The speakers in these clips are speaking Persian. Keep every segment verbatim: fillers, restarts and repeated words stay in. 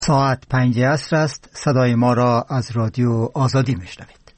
ساعت پنج عصر است. صدای ما را از رادیو آزادی میشنوید.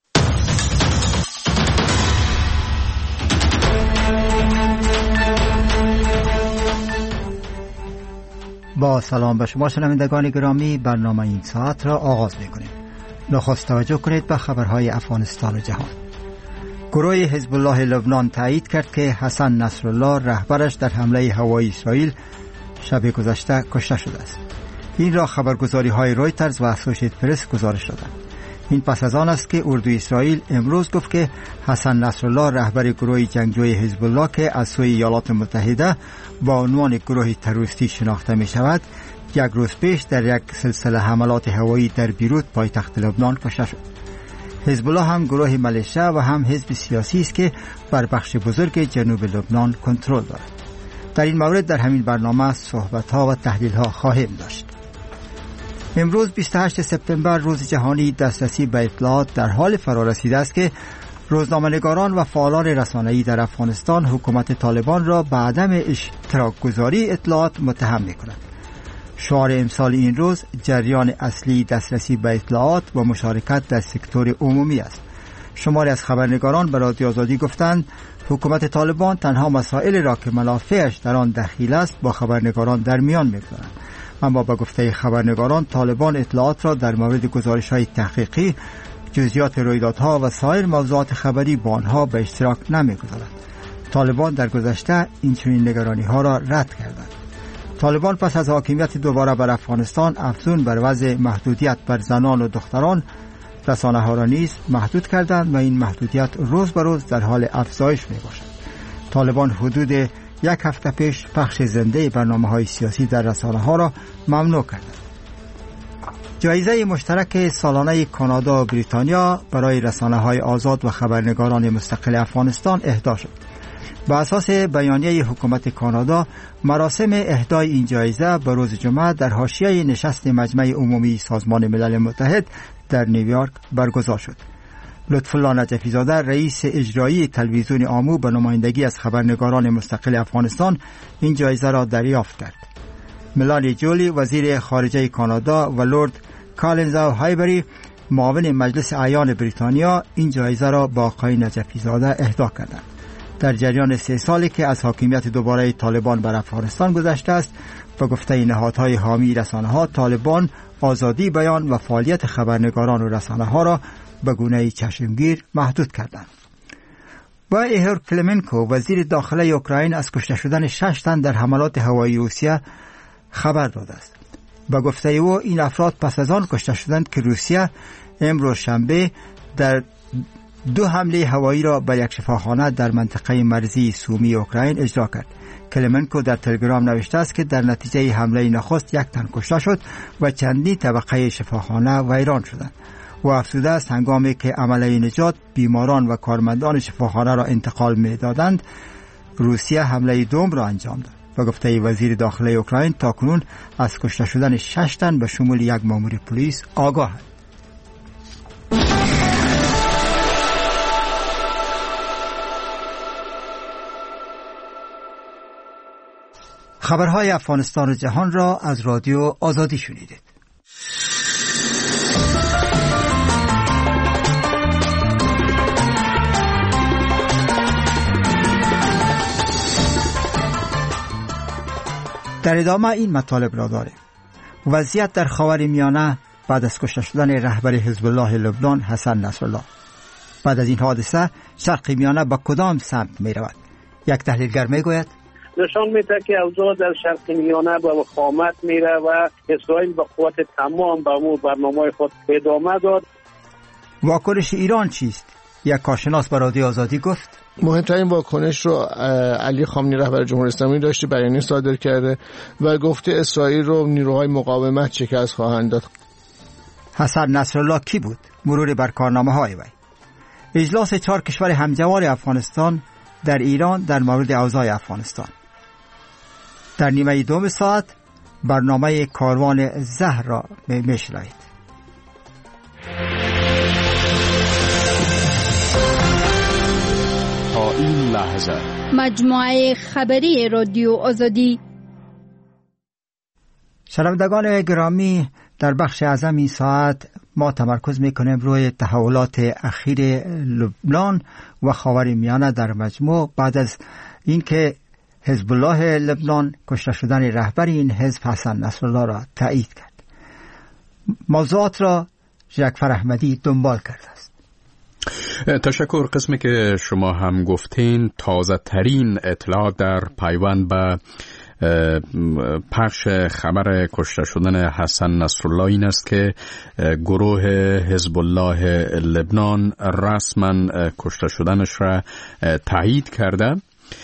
با سلام به شما شنوندگان گرامی، برنامه این ساعت را آغاز میکنیم. نخست توجه کنید به خبرهای افغانستان و جهان. گروه حزب الله لبنان تایید کرد که حسن نصرالله رهبرش در حمله هوایی اسرائیل شب گذشته کشته شده است. این را خبرگزاری های رویترز و اسوشییتد پرس گزارش دادند. این پس از آن است که اردوی اسرائیل امروز گفت که حسن نصرالله رهبر گروه جنگجوی حزب الله که از سوی ایالات متحده با عنوان گروه تروریستی شناخته می شود، یک روز پیش در یک سلسله حملات هوایی در بیروت پایتخت لبنان کشته شد. حزب الله هم گروه ملیشه و هم حزب سیاسی است که بر بخش بزرگ جنوب لبنان کنترل دارد. در این مورد در همین برنامه صحبت ها و تحلیل ها خواهیم داشت. امروز بیست و هشتم سپتامبر روز جهانی دسترسی به اطلاعات در حال فرارسیده است که روزنامه‌نگاران و فعالان رسانه‌ای در افغانستان حکومت طالبان را به عدم اشتراک گذاری اطلاعات متهم می‌کنند. شعار امسال این روز جریان اصلی دسترسی به اطلاعات و مشارکت در سکتور عمومی است. شماری از خبرنگاران به رادیو آزادی گفتند حکومت طالبان تنها مسائل را که منافعش در آن دخیل است با خبرنگاران در میان می‌گذارد. اما با گفته خبرنگاران طالبان اطلاعات را در مورد گزارش‌های تحقیقی، جزئیات رویدادها و سایر موضوعات خبری با آنها به اشتراک نمی‌گذارد. طالبان در گذشته این چنین نگرانی‌ها را رد کردند. طالبان پس از حاکمیت دوباره بر افغانستان افزون بر وضع محدودیت بر زنان و دختران، رسانه‌ها را نیز محدود کردند و این محدودیت روز به روز در حال افزایش می‌باشد. طالبان حدود یک هفته پیش پخش زنده برنامه‌های سیاسی در رسانه‌ها را ممنوع کردند. جایزه مشترک سالانه کانادا و بریتانیا برای رسانه‌های آزاد و خبرنگاران مستقل افغانستان اهدا شد. بر اساس بیانیه حکومت کانادا، مراسم اهدای این جایزه به روز جمعه در حاشیه نشست مجمع عمومی سازمان ملل متحد در نیویورک برگزار شد. لطفالله نجفی زاده رئیس اجرایی تلویزیون آمو به نمایندگی از خبرنگاران مستقل افغانستان این جایزه را دریافت کرد. ملانی جولی وزیر خارجه کانادا و لورد کالینز و هایبری معاون مجلس اعیان بریتانیا این جایزه را با آقای نجفی زاده اهدا کردند. در جریان سه سالی که از حاکمیت دوباره طالبان بر افغانستان گذشته است، به گفته نهادهای حامی رسانه‌ها، طالبان آزادی بیان و فعالیت خبرنگاران و رسانه‌ها را به گونه چشمگیر محدود کردند. و ایهور کلمنکو وزیر داخله اوکراین از کشته شدن شش تن در حملات هوایی روسیه خبر داده است. به گفته او این افراد پس از آن کشته شدند که روسیه امروز شنبه در دو حمله هوایی را به یک شفاخانه در منطقه مرزی سومی اوکراین اجرا کرد. کلمنکو در تلگرام نوشته است که در نتیجه حمله نخست یک تن کشته شد و چندین طبقه شفاخانه ویران شدند. و افزوده است هنگامی که عملیه نجات بیماران و کارمندان شفاخانه را انتقال می‌دادند، روسیه حمله دوم را انجام داد. و گفته وزیر داخله اوکراین تاکنون از کشته شدن شش تن به شمول یک مأمور پلیس آگاه است. خبرهای افغانستان و جهان را از رادیو آزادی شنیدید. در ادامه این مطالب را داریم. وضعیت در خاورمیانه بعد از کشته شدن رهبر حزب الله لبنان حسن نصرالله. بعد از این حادثه شرق میانه به کدام سمت می رود؟ یک تحلیلگر می گوید نشان میده که اوضاع در شرق میانه به وخامت میره و اسرائیل به قوت تمام به امور برنامه خود ادامه داد. واکنش ایران چیست؟ یک کارشناس به رادیو آزادی گفت مهمترین واکنش رو علی خامنه‌ای رهبر جمهوری اسلامی داشته، بیانیه صادر کرده و گفته اسرائیل رو نیروهای مقاومت شکست خواهند داد. حسن نصرالله کی بود؟ مرور بر کارنامه‌های وی. اجلاس چهار کشور همجوار افغانستان در ایران در مورد اوضاع افغانستان. در نیمه دوم ساعت برنامه کاروان زهر را میشنوید. تا این لحظه مجموعه خبری رادیو آزادی شنوندگان گرامی، در بخش اعظم این ساعت ما تمرکز میکنیم روی تحولات اخیر لبنان و خاورمیانه در مجموع بعد از اینکه حزب الله لبنان کشته شدن رهبر این حزب حسن نصرالله را تایید کرد. موضوعات را جعفر احمدی دنبال کرده است. تشکر. قسمی که شما هم گفتین تازه ترین اطلاعات در پیوند به پخش خبر کشته شدن حسن نصرالله این است که گروه حزب الله لبنان رسما کشته شدنش را تایید کرده.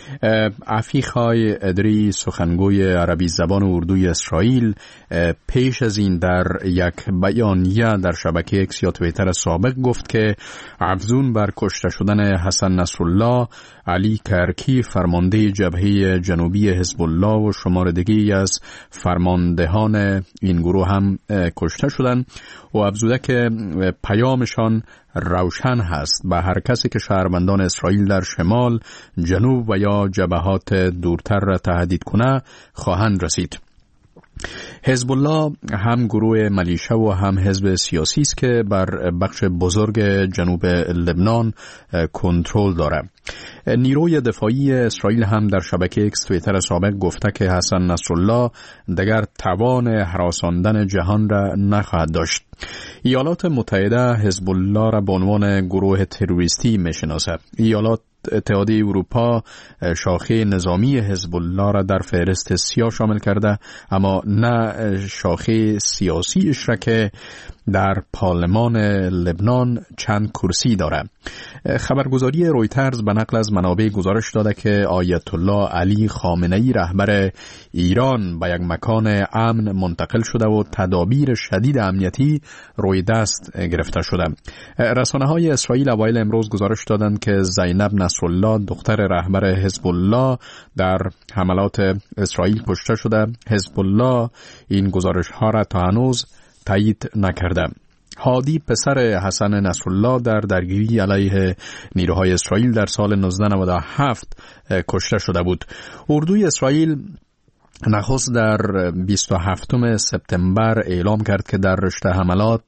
عفیق‌های ادری سخنگوی عربی زبان و اردوی اسرائیل پیش از این در یک بیانیه در شبکه اکس یا توییتر سابق گفت که افزون بر کشته شدن حسن نصرالله، علی کرکی فرمانده جبهه جنوبی حزب الله و شمار دیگری از فرماندهان این گروه هم کشته شدند و افزوده که پیامشان روشن هست: به هر کسی که شهروندان اسرائیل در شمال، جنوب و یا جبهات دورتر را تهدید کنه خواهند رسید. حزب الله هم گروه ملیشه و هم حزب سیاسی است که بر بخش بزرگ جنوب لبنان کنترل داره. نیروی دفاعی اسرائیل هم در شبکه اکس توییتر سابق گفته که حسن نصرالله دیگر توان هراساندن جهان را نخواهد داشت. ایالات متحده حزب الله را به عنوان گروه تروریستی میشناسد. ایالات اتحادیه اروپا شاخه نظامی حزب الله را در فهرست سیاه شامل کرده، اما نه شاخه سیاسیش را که در پارلمان لبنان چند کرسی داره. خبرگزاری رویترز به نقل از منابع گزارش داده که آیت الله علی خامنه‌ای رهبر ایران به یک مکان امن منتقل شده و تدابیر شدید امنیتی روی دست گرفته شده. رسانه‌های اسرائیل اوایل امروز گزارش دادند که زینب نصرالله دختر رهبر حزب الله در حملات اسرائیل کشته شده. حزب الله این گزارش‌ها را تا هنوز تایید نکرده. هادی پسر حسن نصرالله در درگیری علیه نیروهای اسرائیل در سال نوزده نود و هفت کشته شده بود. اردوی اسرائیل نخست در بیست و هفتم سپتامبر اعلام کرد که در رشته حملات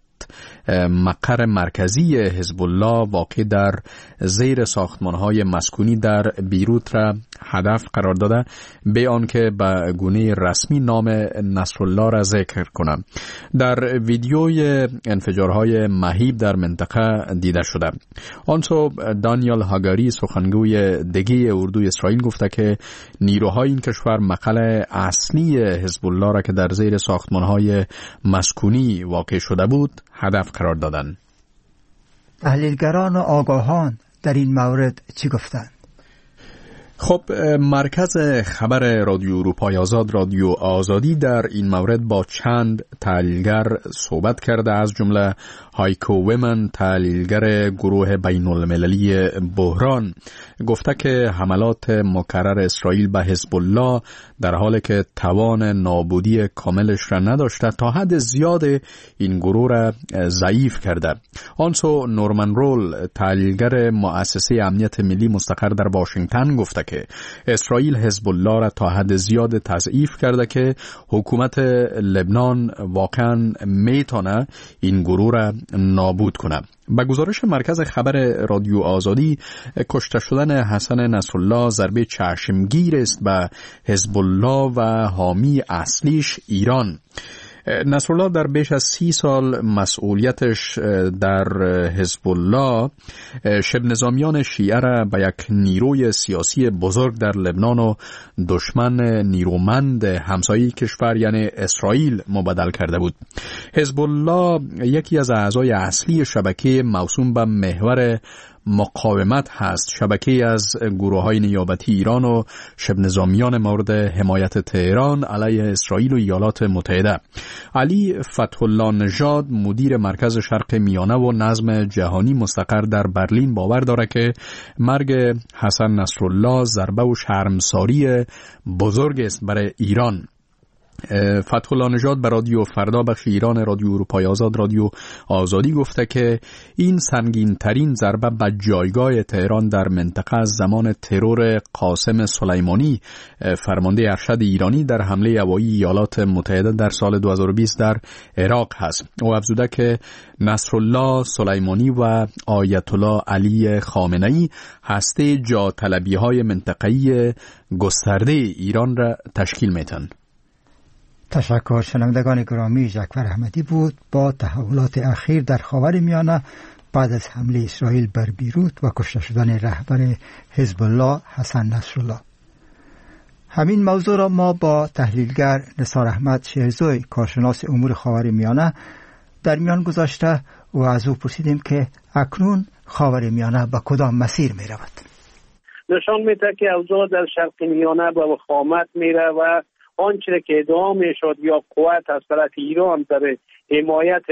مقر مرکزی حزب الله واقع در زیر ساختمان‌های مسکونی در بیروت را هدف قرار داده، به آنکه به گونه رسمی نام نصرالله را ذکر کنند. در ویدیوی انفجارهای مهیب در منطقه دیده شده. آن صبح دانیال هاگاری سخنگوی دیگه اردوی اسرائیل گفته که نیروهای این کشور مقر اصلی حزب الله را که در زیر ساختمان‌های مسکونی واقع شده بود هدف قرار دادند. تحلیلگران و آگاهان در این مورد چی گفتند؟ خب، مرکز خبر رادیو اروپای آزاد، رادیو آزادی، در این مورد با چند تحلیلگر صحبت کرده، از جمله هایکو ویمن، تحلیلگر گروه بین المللی بحران، گفته که حملات مکرر اسرائیل به حزب الله در حالی که توان نابودی کاملش را نداشته تا حد زیاد این گروه را ضعیف کرده. آنسو نورمن رول، تحلیلگر مؤسسه امنیت ملی مستقر در واشنگتن، گفته که اسرائیل حزب الله را تا حد زیاد تضعیف کرده که حکومت لبنان واقعا میتونه این گروه را نابود کنه. به گزارش مرکز خبر رادیو آزادی، کشته شدن حسن نصرالله ضربه چشمگیر است به حزب الله و حامی اصلیش ایران. نصرالله در بیش از سی سال مسئولیتش در حزب الله شبه نظامیان شیعه را به یک نیروی سیاسی بزرگ در لبنان و دشمن نیرومند همسایه کشور یعنی اسرائیل مبدل کرده بود. حزب الله یکی از اعضای اصلی شبکه موسوم به محور مقاومت هست، شبکه از گروه‌های نیابتی ایران و شبه نظامیان مورد حمایت تهران علیه اسرائیل و ایالات متحده. علی فتح الله نژاد، مدیر مرکز شرق میانه و نظم جهانی مستقر در برلین، باور داره که مرگ حسن نصرالله ضربه و شرمساری بزرگ است برای ایران. فتح الله نژاد به رادیو فردا بخش ایران رادیو اروپای آزاد رادیو آزادی گفته که این سنگین ترین ضربه به جایگاه تهران در منطقه از زمان ترور قاسم سلیمانی فرمانده ارشد ایرانی در حمله هوایی ایالات متحده در سال دو هزار و بیست در عراق هست. او افزوده که نصرالله سلیمانی و آیت الله علی خامنه‌ای هسته جا طلبی های منطقه‌ای گسترده ایران را تشکیل میدن. تشکر. شنوندگان گرامی، جعفر احمدی بود با تحولات اخیر در خاورمیانه بعد از حمله اسرائیل بر بیروت و کشته شدن رهبر حزب الله حسن نصرالله. همین موضوع را ما با تحلیلگر نثار احمد شیرزوی کارشناس امور خاورمیانه در میان گذاشته و از او پرسیدیم که اکنون خاورمیانه به کدام مسیر می رود. نشان میده که اوضاع در شرق میانه به وخامت میره و آنچه که ادعا میشد یا قوت از طرف ایران در حمایت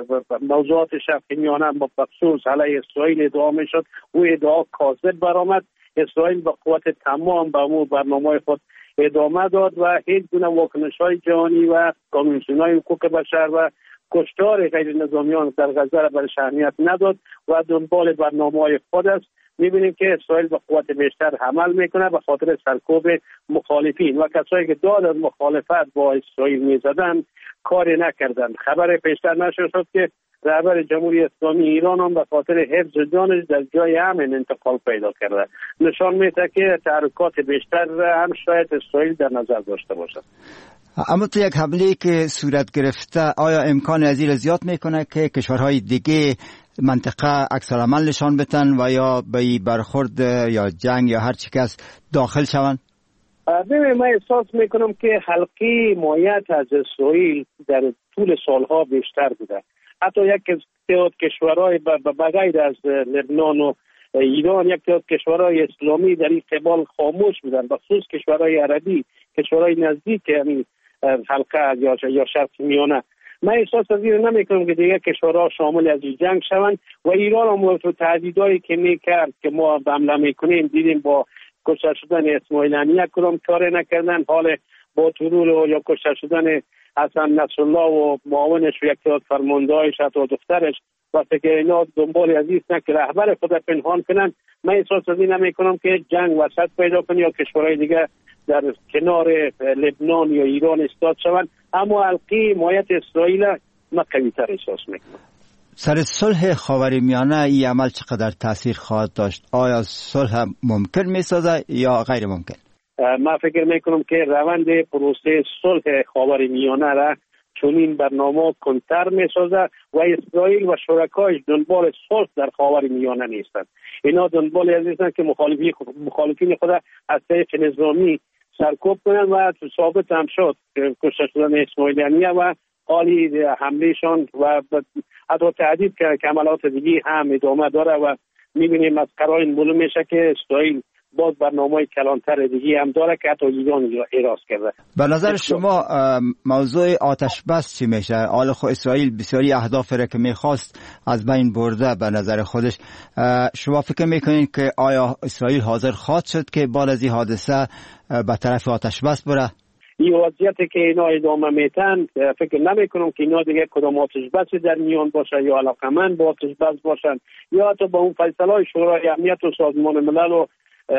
موضوعات شرق میانه با خصوص علیه اسرائیل ادعا میشد، او ادعا کاذب برآمد. اسرائیل به قوت تمام به امور برنامه خود ادامه داد و هیچ گونه واکنش‌های جهانی و کمیسیون‌های حقوق بشر و کشتار غیر نظامیان در غزه را برش اهمیت نداد و دنبال برنامه‌های خود است. می‌بینیم که اسرائیل به قوت بیشتر عمل میکنه به خاطر سرکوب مخالفین و کسایی که داد از مخالفت با اسرائیل میزدن کاری نکردن. خبر پیشتر نشر شد که رهبر جمهوری اسلامی ایران هم به خاطر حفظ جانش در جای امن انتقال پیدا کرده. نشان میده که تحرکات بیشتر هم شاید اسرائیل در نظر داشته باشد. اما تو یک حمله که صورت گرفته آیا امکان از این زیاد میکنه که کشورهای دیگه منطقه عکس العمل نشان بدن و یا به برخورد یا جنگ یا هر چی که از داخل شوند؟ ببین، من احساس میکنم که حلقه حمایت از اسرائیل در طول سالها بیشتر بوده. حتی یک تعداد کشورهای بغیر از لبنان و ایران، یک تعداد کشورهای اسلامی در این قبال خاموش بودن، بخصوص کشورهای عربی، کشورهای نزدیک همین حلقه یا یا شرق میانه. من احساس از این نمیکنم که دیگه کشورها شامل از این جنگ شوند و ایران هم تو تهدیدایی که میکرد که ما حمله میکنیم دیدیم با کشته شدن اسماعیل هنیه کدام کاری نکردن. حال با ترور یا کشته شدن حسن نصرالله و معاونش و یک تعداد فرماندهایش حتی دخترش وقتی که اینا دنبال از این که رهبر خود پنهان کنن، من احساس از این نمیکنم که جنگ وسط پیدا کنه یا کشورهای دیگه در کنار لبنان یا ایران استاد شوند. اما حلقه حمایت اسرائیل من قوی‌تر احساس میکنم. سر صلح خاورمیانه این عمل چقدر تاثیر خواهد داشت؟ آیا صلح ممکن میسازه یا غیر ممکن؟ من فکر میکنم که روند پروسه صلح خاورمیانه را چنین برنامه کنتر میسازه و اسرائیل و شرکایش دنبال صلح در خاورمیانه نیستند. اینا دنبال از نیستند که مخالفین مخالفین خود از طریق نظامی سرکوب کنند و ثابت هم شد کشته شدن اسماعیل هنیه و حالی حملهشان و حتی تهدید که عملات دیگه هم ادامه داره و میبینیم از قرائن معلوم میشه که اسرائیل باز برنامه‌های کلانتر دیگه هم داره که حتی ایران اراز کرده. به نظر شما موضوع آتش بس چی میشه؟ حالا خب اسرائیل بسیاری اهداف را که میخواست از بین برده به نظر خودش. شما فکر میکنید که آیا اسرائیل حاضر خواهد شد که بعد از این حادثه به طرف آتش بس بره؟ این وضعیتی که اینا ادامه میتن فکر نمیکنم که اینا دیگه کدام آتش بسی در میان باشه یا علاقمند با آتش بس باشن یا حتی با اون فیصله‌های شورای امنیت و سازمان ملل و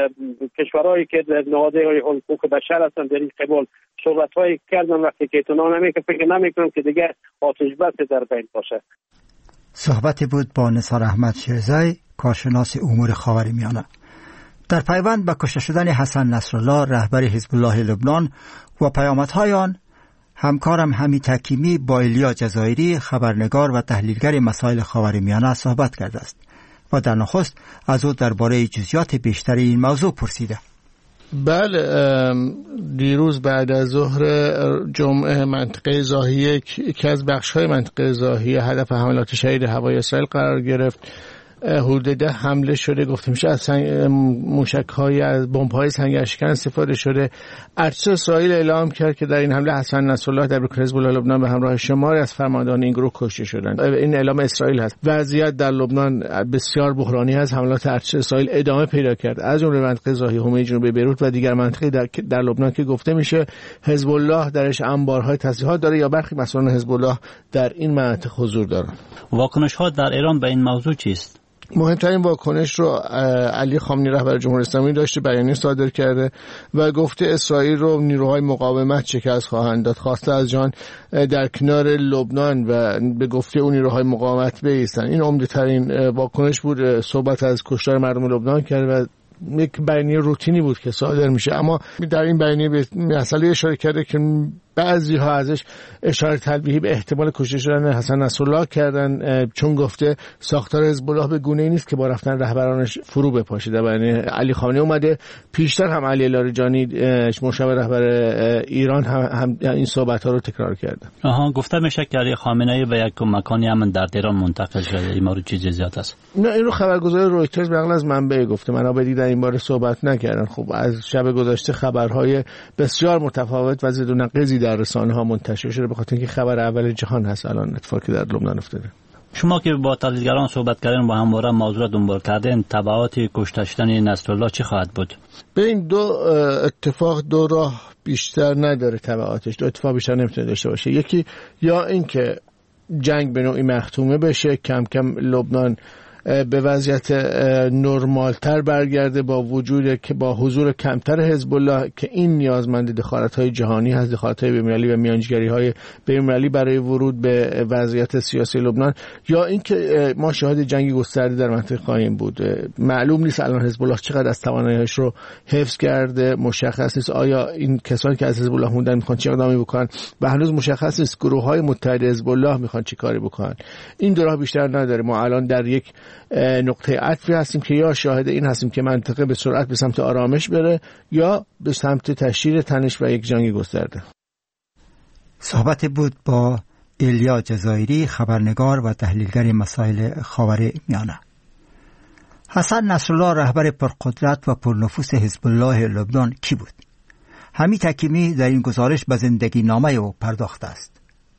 کشورهایی که در نهادهای حقوق بشر هستن در این قبال صحبت‌هایی کردن وقتی که اطمینان نمیکنم فکر نمیکنم که دیگه آتش بس در بین باشه. صحبتی بود با نثار احمد شیرزوی کارشناس امور خاورمیانه. در پیوند به کشته شدن حسن نصرالله رهبر حزب الله لبنان و پیامدهای آن، همکارم حمید حکیمی با ایلیا جزایری خبرنگار و تحلیلگر مسائل خاورمیانه صحبت کرده است و در نخست از او درباره جزئیات بیشتر این موضوع پرسیده. بله، دیروز بعد از ظهر جمعه منطقه زاهیه یکی از بخش‌های منطقه زاهیه هدف حملات شدید هوایی اسرائیل قرار گرفت حدود ده حمله شده، گفته میشه از موشک‌های از بمب‌های سنگرشکن استفاده شده. ارتش اسرائیل اعلام کرد که در این حمله حسن نصرالله در حزب الله لبنان به همراه شماری از فرماندهان این گروه کشته شدند. این اعلام اسرائیل هست. وضعیت در لبنان بسیار بحرانی است. حملات ارتش اسرائیل ادامه پیدا کرد، از جمله منطقه ضاحی حومه جنوبی بیروت و دیگر مناطقی در, در لبنان که گفته میشه حزب الله درش انبارهای تسلیحات داره یا برخی مسئولان حزب الله در این مناطق حضور دارند. واکنش‌ها در ایران به این موضوع چیست؟ مهمترین واکنش رو علی خامنه‌ای رهبر جمهوری اسلامی داشته، بیانیه صادر کرده و گفته اسرائیل رو نیروهای مقاومت شکست خواهند داد. خواسته از جان در کنار لبنان و به گفته اون نیروهای مقاومت بایستن. این عمده‌ترین واکنش بود. صحبت از کشتار مردم لبنان کرد و یک بیانیه روتینی بود که صادر میشه، اما در این بیانیه به مسئله اشاره کرده که بعضی ها ازش اشاره تلویحی به احتمال کشته شدن حسن نصرالله کردن، چون گفته ساختار حزب الله به گونه‌ای نیست که با رفتن رهبرانش فرو بپاشه. در بیانیه علی خامنه‌ای اومده. پیشتر هم علی لاریجانی مشاور رهبر ایران هم, هم این صحبت‌ها رو تکرار کرده. آها، گفته میشه که علی خامنه‌ای به یک مکانی هم در تهران منتقل شده. این مورد چیزی زیاد است؟ نه، این رو خبرگزاری رویترز به نقل از منبع گفته. منابع دیگر این باره صحبت نکردن. خب از شب گذشته خبرهای بسیار متفاوت و زد و نقیضی در رسانه ها منتشر شده، به خاطر اینکه خبر اول جهان هست الان اتفاقی در لبنان افتاده. شما که با تحلیلگران صحبت کردین و همواره موضوع دنبال کردین، تبعات کشته شدن نصرالله چی خواهد بود؟ به این دو اتفاق دو راه بیشتر نداره تبعاتش، دو اتفاق بیشتر نمیتونه داشته باشه. یکی یا اینکه جنگ به نوعی مختومه بشه، کم کم لبنان به وضعیت نرمالتر برگرده با وجود که با حضور کمتر حزب الله که این نیازمند دخالت‌های جهانی هست، دخالت‌های بین‌المللی و میانجیگری‌های بین‌المللی برای ورود به وضعیت سیاسی لبنان، یا اینکه ما شاهد جنگ گسترده در منطقه خواهیم بود. معلوم نیست الان حزب الله چقدر از توانایی‌هاش رو حفظ کرده، مشخص نیست آیا این کسانی که از حزب الله موندن می‌خوان چه اقدامی بکنن و هنوز مشخص نیست گروه‌های متحد حزب الله می‌خوان چه کاری بکنن. این دو راه بیشتر نداره. ما الان در یک نقطه عطفی هستیم که یا شاهد این هستیم که منطقه به سرعت به سمت آرامش بره یا به سمت تشدید تنش و یک جنگ گسترده. صحبت بود با ایلیا جزایری، خبرنگار و تحلیلگر مسائل خاورمیانه. حسن نصرالله رهبر پرقدرت و پرنفوذ حزب الله لبنان کی بود؟ حمید حکیمی در این گزارش به زندگی نامه او پرداخته است.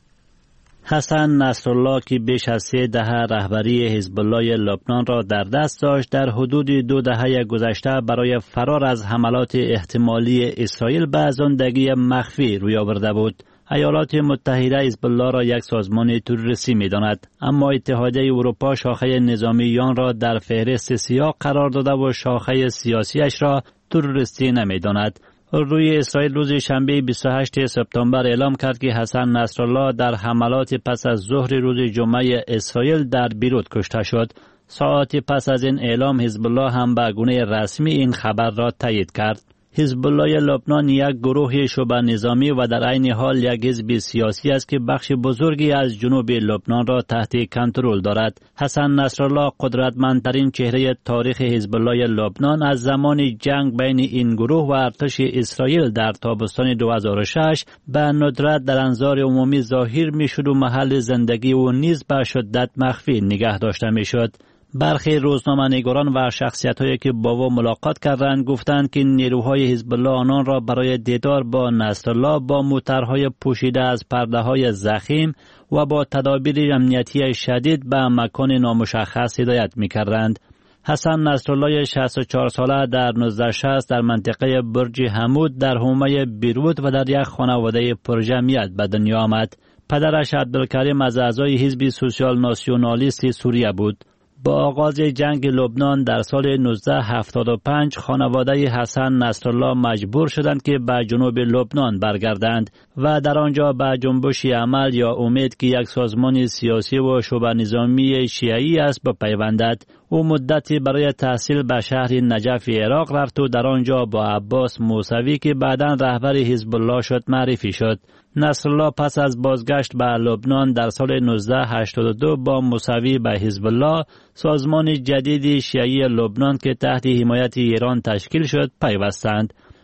حسن نصرالله که بیش از سه دهه رهبری حزب الله لبنان را در دست داشت، در حدود دو دهه گذشته برای فرار از حملات احتمالی اسرائیل به زندگی مخفی روی آورده بود. ایالات متحده حزب الله را یک سازمان تروریستی می‌داند، اما اتحادیه اروپا شاخه نظامی آن را در فهرست سیاه قرار داده و شاخه سیاسیش را تروریستی نمی‌داند. روی اسرائیل روز شنبه بیست و هشتم سپتامبر اعلام کرد که حسن نصرالله در حملات پس از ظهر روز جمعه اسرائیل در بیروت کشته شد. ساعتی پس از این اعلام حزب الله هم به گونه رسمی این خبر را تایید کرد. حزب الله لبنان یک گروه شبه نظامی و در عین حال یک حزب سیاسی است که بخش بزرگی از جنوب لبنان را تحت کنترل دارد. حسن نصرالله قدرتمندترین چهره تاریخ حزب الله لبنان از زمان جنگ بین این گروه و ارتش اسرائیل در تابستان دو هزار و شش به ندرت در انظار عمومی ظاهر میشد و محل زندگی او نیز به شدت مخفی نگه داشته میشد. برخی روزنامه‌نگاران و شخصیت‌هایی که با او ملاقات کردند گفتند که نیروهای حزب الله آنان را برای دیدار با نصرالله با موترهای پوشیده از پرده‌های ضخیم و با تدابیر امنیتی شدید به مکان نامشخص هدایت می‌کردند. حسن نصرالله شصت و چهار ساله در نوزده شصت در منطقه برج حمود در حومه بیروت و در یک خانواده پرجمعیت به دنیا آمد. پدرش عبدالکریم از اعضای حزب سوسیال ناسیونالیست سوریه بود. با آغاز جنگ لبنان در سال نوزده هفتاد و پنج خانواده حسن نصرالله مجبور شدند که به جنوب لبنان برگردند و در آنجا به جنبش عمل یا امید که یک سازمان سیاسی و شبه نظامی شیعی است بپیوندد. او مدتی برای تحصیل به شهر نجف عراق رفت و در آنجا با عباس موسوی که بعداً رهبر حزب الله شد معرفی شد. نصرالله پس از بازگشت به لبنان در سال نوزده هشتاد و دو با موسوی به حزب الله، سازمان جدید شیعی لبنان که تحت حمایت ایران تشکیل شد، پیوستند.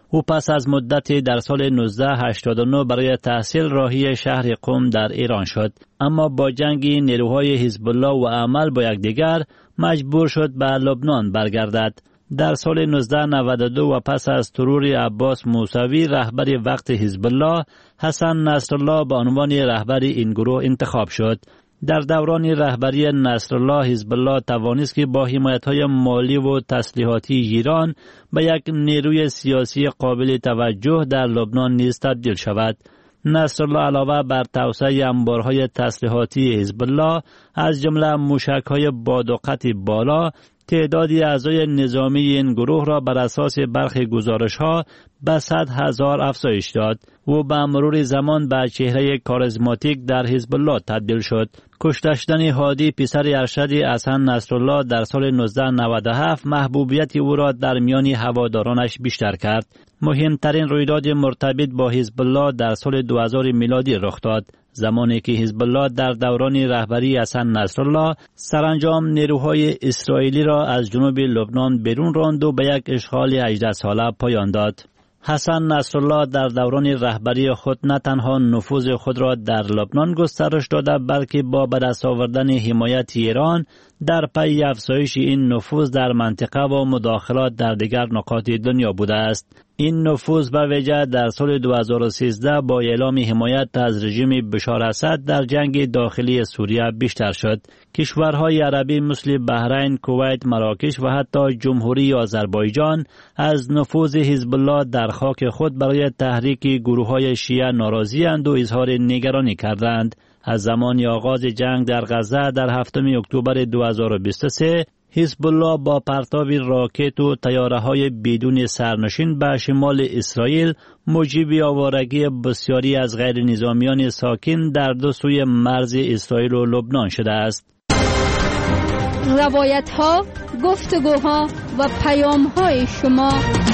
او پس از مدتی در سال نوزده هشتاد و نه برای تحصیل راهی شهر قم در ایران شد، اما با جنگ نیروهای حزب الله و عمل با یکدیگر مجبور شد به لبنان برگردد. در سال نوزده نود و دو و پس از ترور عباس موسوی رهبر وقت حزب الله، حسن نصرالله به عنوان رهبر این گروه انتخاب شد. در دوران رهبری نصرالله، حزب الله توانست که با حمایت‌های مالی و تسلیحاتی ایران به یک نیروی سیاسی قابل توجه در لبنان نیز تبدیل شود. نصرالله علاوه بر توسعه انبارهای تسلیحاتی حزب الله، از جمله موشک‌های با دقت بالا، تعدادی اعضای نظامی این گروه را بر اساس برخی گزارش‌ها به صد هزار افزایش داد و به مرور زمان به چهره کاریزماتیک در حزب الله تبدیل شد. کشته شدن هادی پسر ارشد حسن نصرالله در سال نوزده نود و هفت محبوبیت او را در میان هوادارانش بیشتر کرد. مهمترین رویداد مرتبط با حزب الله در سال دو هزار میلادی رخ داد، زمانی که حزب الله در دوران رهبری حسن نصرالله سرانجام نیروهای اسرائیلی را از جنوب لبنان بیرون راند و به یک اشغال هجده ساله پایان داد. حسن نصرالله در دوران رهبری خود نه تنها نفوذ خود را در لبنان گسترش داده، بلکه با به دست آوردن حمایت ایران در پی افزایش این نفوذ در منطقه و مداخلات در دیگر نقاط دنیا بوده است. این نفوذ به ویژه در سال دو هزار و سیزده با اعلام حمایت از رژیم بشار اسد در جنگ داخلی سوریه بیشتر شد. کشورهای عربی مثل بحرین، کویت، مراکش و حتی جمهوری آذربایجان از نفوذ حزب الله در خاک خود برای تحریک گروه‌های شیعه ناراضی‌اند و اظهار نگرانی کردند. از زمان آغاز جنگ در غزه در هفتم اکتبر دو هزار و بیست و سه، حزب الله با پرتاب راکت و طیاره‌های بدون سرنشین به شمال اسرائیل موجب آوارگی بسیاری از غیر نظامیان ساکن در دو سوی مرز اسرائیل و لبنان شده است. روایت‌ها، گفتگوها و پیام‌های شما.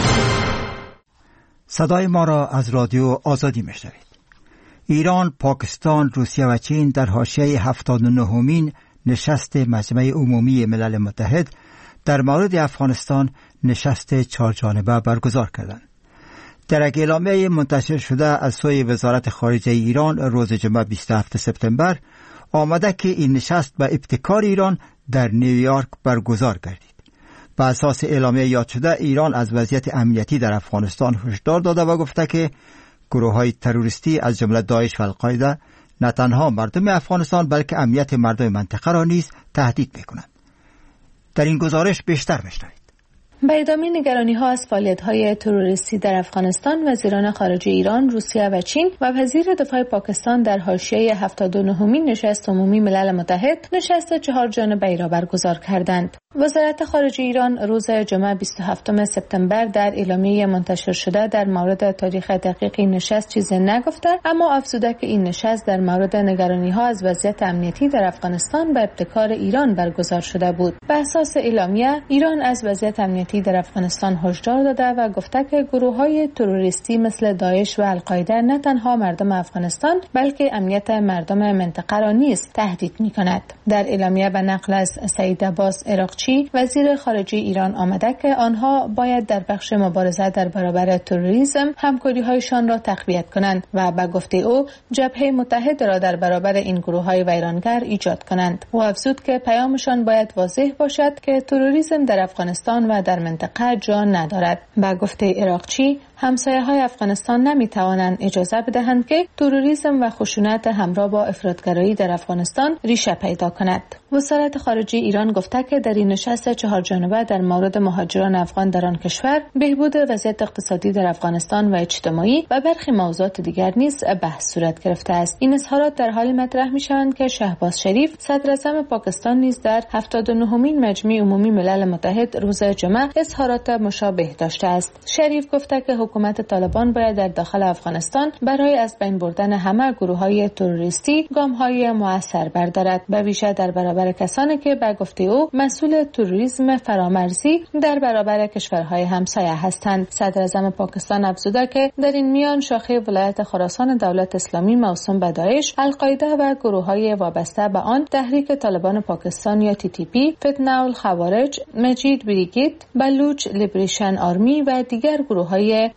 صدای ما را از رادیو آزادی میشنوید. ایران، پاکستان، روسیه و چین در حاشیه هفتاد و نهمین نشست مجمع عمومی ملل متحد در مورد افغانستان نشست چهارجانبه برگزار کردند. در یک اعلامیه منتشر شده از سوی وزارت خارجه ایران روز جمعه بیست و هفتم سپتامبر آمده که این نشست به ابتکار ایران در نیویورک برگزار گردید. بر اساس اعلامیه یاد شده، ایران از وضعیت امنیتی در افغانستان هشدار داده و گفته که گروه‌های تروریستی از جمله داعش و القاعده نه تنها مردم افغانستان بلکه امنیت مردم منطقه را نیز تهدید می‌کنند. در این گزارش بیشتر بشنوید. به ادامه نگرانی‌ها از فعالیت‌های تروریستی در افغانستان، وزیران خارجه ایران، روسیه و چین و وزیر دفاع پاکستان در حاشیه هفتاد و نهمین نشست عمومی ملل متحد نشست چهار جانبه‌ای را برگزار کردند. وزارت خارجه ایران روز جمعه بیست و هفتم سپتامبر در اعلامیه منتشر شده در مورد تاریخ دقیق این نشست چیزی نگفته، اما افزوده که این نشست در مورد نگرانی‌ها از وضعیت امنیتی در افغانستان به ابتکار ایران برگزار شده بود. به اساس اعلامیه، ایران از وضعیت امنیتی در افغانستان هشدار داده و گفته که گروه‌های تروریستی مثل داعش و القاعده نه تنها مردم افغانستان بلکه امنیت مردم منطقه را نیز تهدید می‌کند. در اعلامیه به نقل از سعید عباس عراقچی، وزیر خارجه ایران، آمده که آنها باید در بخش مبارزه در برابر تروریسم همکاری‌هایشان را تقویت کنند و به گفته او جبهه متحد را در برابر این گروه‌های ویرانگر ایجاد کنند. او افزود که پیامشان باید واضح باشد که تروریسم در افغانستان و در منطقه جا ندارد. به گفته عراقچی، همسایه‌های افغانستان نمی‌توانند اجازه بدهند که تروریسم و خشونت همراه با افراطگرایی در افغانستان ریشه پیدا کند. وزارت خارجه ایران گفته که در این نشست چهار جانبه در مورد مهاجران افغان در آن کشور، بهبود وضعیت اقتصادی در افغانستان و اجتماعی و برخی موضوعات دیگر نیز بحث صورت گرفته است. این اظهارات در حالی مطرح می‌شوند که شهباز شریف، صدر اعظم پاکستان، نیز در هفتاد و نهمین مجمع عمومی ملل متحد روز جمعه اظهارات مشابه داشته است. شریف گفته که حکومت طالبان باید در داخل افغانستان برای از بین بردن همه گروه‌های تروریستی گام‌های مؤثر بردارد، به ویژه در برابر کسانی که به گفته او مسئول تروریسم فرامرزی در برابر کشورهای همسایه هستند. صدر اعظم پاکستان افزوده که در این میان شاخه ولایت خراسان دولت اسلامی موسوم به داعش، القاعده و گروه‌های وابسته به آن، تحریک طالبان پاکستان یا تی تی پی، فتنه الخوارج، مجید بریگید، بلوچ لیبریشن آرمی و دیگر گروه‌های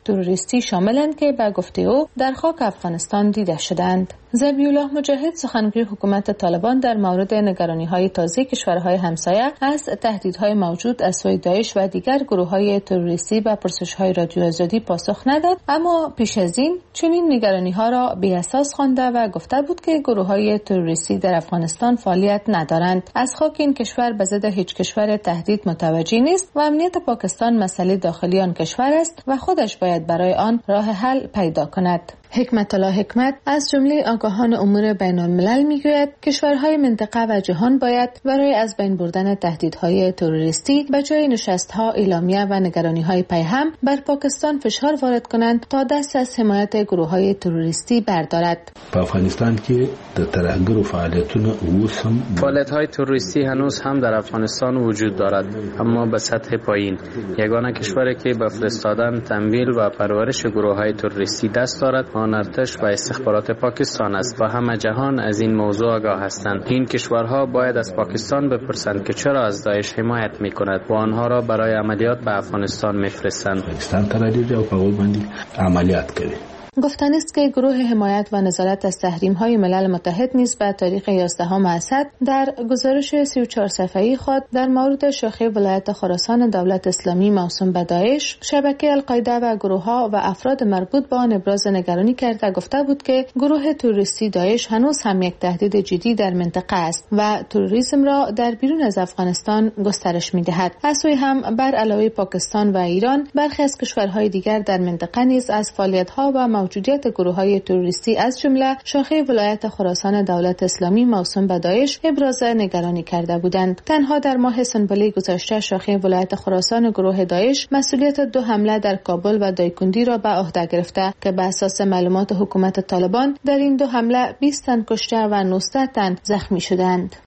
تروریستی شاملند که به گفته او در خاک افغانستان دیده شدند. ذبیحالله مجاهد سخنگوی حکومت طالبان در مورد نگرانی‌های تازه کشورهای همسایه از تهدیدهای موجود از سوی داعش و دیگر گروه‌های تروریستی به پرسش‌های رادیو آزادی پاسخ نداد، اما پیش از این چنین نگرانی‌ها را بی‌اساس خوانده و گفته بود که گروه‌های تروریستی در افغانستان فعالیت ندارند. از خاک این کشور به ضد هیچ کشور تهدید متوجه نیست و امنیت پاکستان مسئله داخلی آن کشور است و خودش باید برای آن راه حل پیدا کند. حکمت الله حکمت از جمله آگاهان امور بین الملل میگوید کشورهای منطقه و جهان باید برای از بین بردن تهدیدهای تروریستی به جای نشستها، اعلامیه و نگرانی‌های پیهم بر پاکستان فشار وارد کنند تا دست از حمایت گروه‌های تروریستی بردارد. په افغانستان کې د ترهګرو فعالیتونه اوس هم فعالیت‌های تروریستی هنوز هم در افغانستان وجود دارد، اما به سطح پایین. یگانه کشوری که به فرستادن تمویل و پرورش گروه‌های تروریستی دست دارد آن ارتش و استخبارات پاکستان است و همه جهان از این موضوع آگاه هستند. این کشورها باید از پاکستان بپرسند که چرا از داعش حمایت می‌کند و آنها را برای عملیات به افغانستان می‌فرستند. پاکستان تراجیج او په باندې عملیات کوي. گفتن است که گروه حمایت و نظارت از تحریم‌های ملل متحد نیز به تاریخ یازدهم اسد در گزارش سی و چهار صفحه‌ای خود در مورد شاخه ولایت خراسان دولت اسلامی موسوم به داعش، شبکه القاعده و گروه‌ها و افراد مربوط به آن ابراز نگرانی کرده گفته بود که گروه تروریستی داعش هنوز هم یک تهدید جدی در منطقه است و تروریسم را در بیرون از افغانستان گسترش می‌دهد. از سوی هم بر علاوه پاکستان و ایران، برخی از کشورهای دیگر در منطقه نیز از فعالیت‌ها و موجودیت گروه‌های تروریستی از جمله شاخه ولایت خراسان دولت اسلامی موسوم به داعش ابراز نگرانی کرده بودند. تنها در ماه سنبله گذشته شاخه ولایت خراسان گروه داعش مسئولیت دو حمله در کابل و دایکندی را به عهده گرفته که به اساس معلومات حکومت طالبان در این دو حمله بیست تن کشته و نوزده تن زخمی شدند.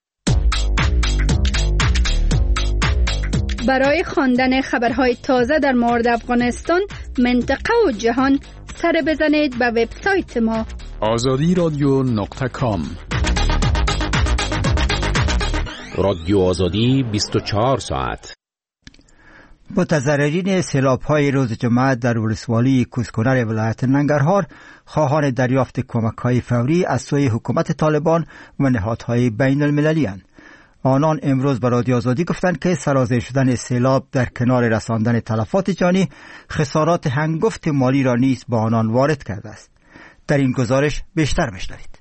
برای خواندن خبرهای تازه در مورد افغانستان، منطقه و جهان سر بزنید به وبسایت ما آزادی رادیو نقطه کام. رادیو آزادی بیست و چهار ساعت. متضررین سیلاب‌های روز جمعه در ولسوالی کوسکنر ولایت ننگرهار خواهان دریافت کمک‌های فوری از سوی حکومت طالبان و نهادهای بین المللی اند. آنان امروز به رادیو آزادی گفتند که سرازیر شدن سیلاب در کنار رساندن تلفات جانی خسارات هنگفت مالی را نیز با آنان وارد کرده است. در این گزارش بیشتر بشنوید.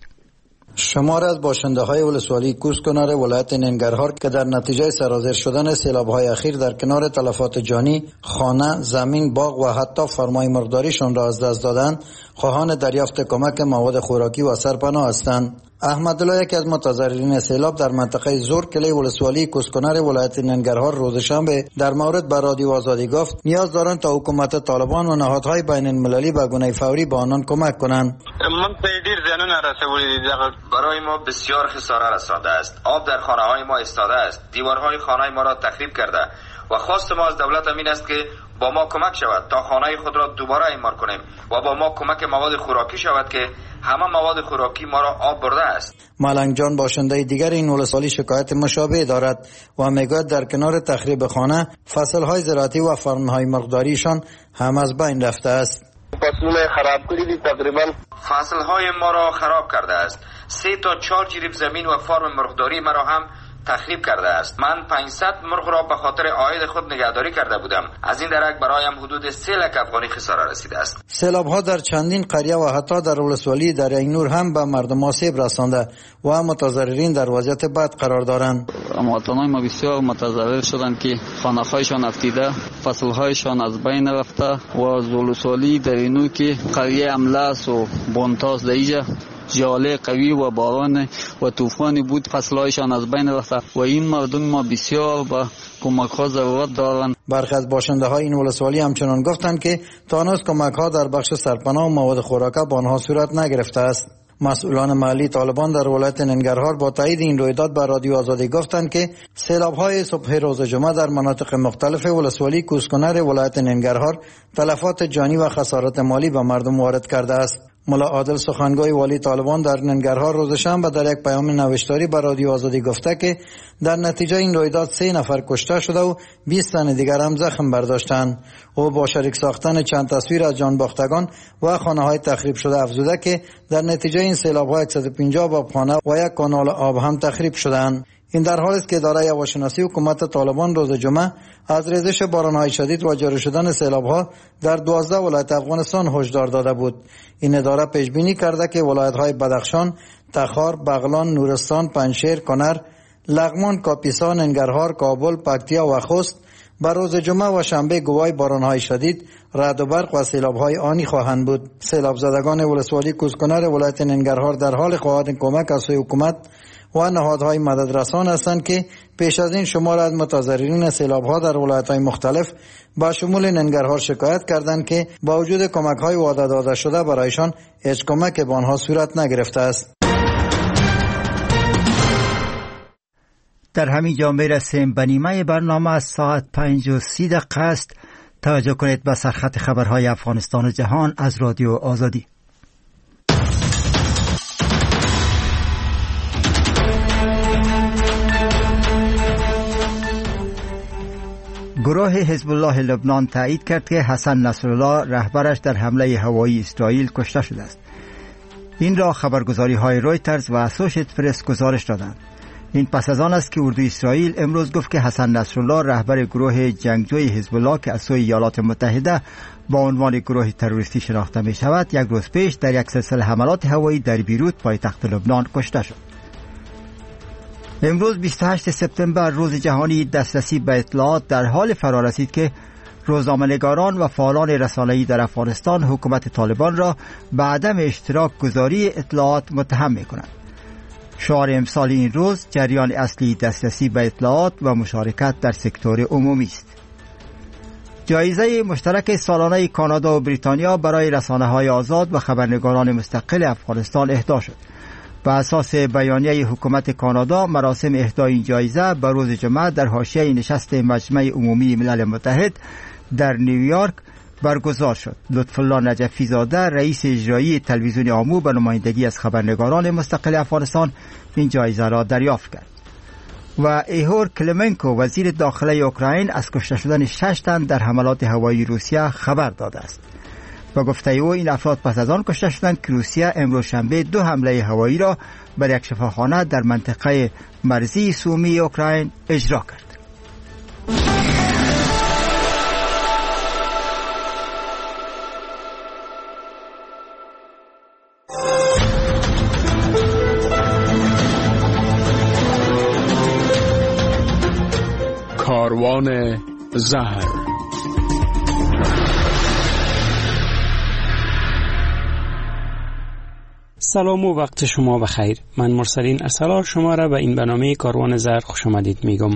شمار از باشنده‌های ولسوالی کوسکنر ولایت ننگرهار که در نتیجه سرازیر شدن سیلاب‌های اخیر در کنار تلفات جانی خانه، زمین، باغ و حتی فرمای مرغداریشان را از دست دادند، خواهان دریافت کمک مواد خوراکی و سرپناه هستند. احمدالله یکی از متضررین سیلاب در منطقه زور کلی ولسوالی کوسکنر ولایت ننگرهار روز شنبه در مورد به رادیو آزادی گفت نیاز دارند تا حکومت طالبان و نهادهای بین المللی به گونه فوری به آنان کمک کنند. من دیر زیانونه رسولی برای ما بسیار خساره رسانده است. آب در خانه های ما استاده است. دیوارهای خانه ما را تخریب کرده و خواست ما از دولت امین است که با ما کمک شود تا خانه خود را دوباره اعمار کنیم و با ما کمک مواد خوراکی شود که همه مواد خوراکی ما را آب برده است. ملنگ جان باشنده دیگر این ولسوالی شکایت مشابه دارد و میگوید در کنار تخریب خانه فصلهای زراعتی و فرمهای مرغداریشان هم از بین رفته است. فصلهای خراب کردی تقریبا فصلهای ما را خراب کرده است. سه تا چهار جریب زمین و فرم مرغداری مرا هم تخریب کرده است. من پانصد مرغ را به خاطر عاید خود نگهداری کرده بودم. از این درک برایم حدود سه لک افغانی خساره رسیده است. سیلاب‌ها در چندین قریه و حتی در ولسوالی دریای نور هم به مردم آسیب رسانده و متضررین در وضعیت بد قرار دارند. مواطنان ما بسیار متضرر شدند که خانه‌هایشان افتیده، فصل‌هایشان از بین رفته و ولسوالی دریای نور که قریه املاس و بونتاس دیجا جاله قوی و باران و طوفانی بود، فصلهایشان از بین رفته و این مردم ما بسیار با کمک ها ضرورت دارند. برخی از باشنده های این ولسوالی همچنان گفتند که تا هنوز کمک ها در بخش سرپناه و مواد خوراکه با آنها صورت نگرفته است. مسئولان محلی طالبان در ولایت ننگرهار با تایید این رویداد به رادیو آزادی گفتند که سیلاب‌های صبح روز جمعه در مناطق مختلف ولسوالی کوسکنر ولایت ننگرهار تلفات جانی و خسارات مالی به مردم وارد کرده است. ملا عادل سخنگوی والی طالبان در ننگرهار روز شنبه در یک پیام نوشتاری به رادیو آزادی گفته که در نتیجه این رویداد سه نفر کشته شده و بیست تن دیگر هم زخم برداشتند. او با شریک ساختن چند تصویر از جانباختگان و خانه‌های تخریب شده افزوده که در نتیجه این سیلاب‌ها صد و پنجاه آبخانه و یک کانال آب هم تخریب شدند. این در حالی است که اداره هواشناسی حکومت طالبان روز جمعه از ریزش باران‌های شدید و جاری شدن سیلاب‌ها در دوازده ولایت افغانستان هشدار داده بود. این اداره پیش بینی کرده که ولایت‌های بدخشان، تخار، بغلان، نورستان، پنجشیر، کنر، لغمان، کاپیسا، ننگرهار، کابل، پکتیا و خوست بر روز جمعه و شنبه گواهی باران‌های شدید، رعد و برق و سیلاب‌های آنی خواهند بود. سیلاب زدگان ولسوالی کوزکنر ولایت ننگرهار در حال خواهان کمک از سوی حکومت و نهادهای مددرسان هستند که پیش از این شمار از متضررین سیلاب‌ها در ولایت‌های مختلف با شمول ننگرهار شکایت کردند که با وجود کمک‌های وعده داده شده برایشان هیچ کمک به آنها صورت نگرفته است. در همین جا میرسیم به نیمه برنامه از ساعت پنج و سی دقیقه است. توجه کنید به سرخط خبرهای افغانستان و جهان از رادیو آزادی. گروه حزب الله لبنان تایید کرد که حسن نصرالله رهبرش در حمله هوایی اسرائیل کشته شده است. این را خبرگزاری های رویترز و اسوشییتد پرس گزارش دادند. این پس از آن است که اردوی اسرائیل امروز گفت که حسن نصرالله رهبر گروه جنگجوی حزب الله که از سوی ایالات متحده با عنوان گروه تروریستی شناخته می شود یک روز پیش در یک سلسله حملات هوایی در بیروت پایتخت لبنان کشته شد. امروز بیست و هشتم سپتامبر روز جهانی دسترسی به اطلاعات در حال فرا رسید که روزنامه‌نگاران و فعالان رسانه‌ای در افغانستان حکومت طالبان را به عدم اشتراک گذاری اطلاعات متهم می‌کنند. شعار امسال این روز جریان اصلی دسترسی به اطلاعات و مشارکت در سکتور عمومی است. جایزه مشترک سالانه کانادا و بریتانیا برای رسانه‌های آزاد و خبرنگاران مستقل افغانستان اهدا شد. بر اساس بیانیه حکومت کانادا، مراسم اهدای این جایزه به روز جمعه در حاشیه نشست مجمع عمومی ملل متحد در نیویورک برگزار شد. لطفالله نجفی زاده، رئیس اجرایی تلویزیون آمو، به نمایندگی از خبرنگاران مستقل افغانستان این جایزه را دریافت کرد. و ایهور کلمنکو، وزیر داخله اوکراین، از کشته شدن شش تن در حملات هوایی روسیه خبر داده است. با گفته او این افراد پس از آن کشته شدند که روسیه امروز شنبه دو حمله هوایی را بر یک شفاخانه در منطقه مرزی سومی اوکراین اجرا کرد. کاروان زهر. سلام و وقت شما بخیر. من مرسلین ارسلان شما را به این برنامه کاروان زهر خوش آمدید میگم.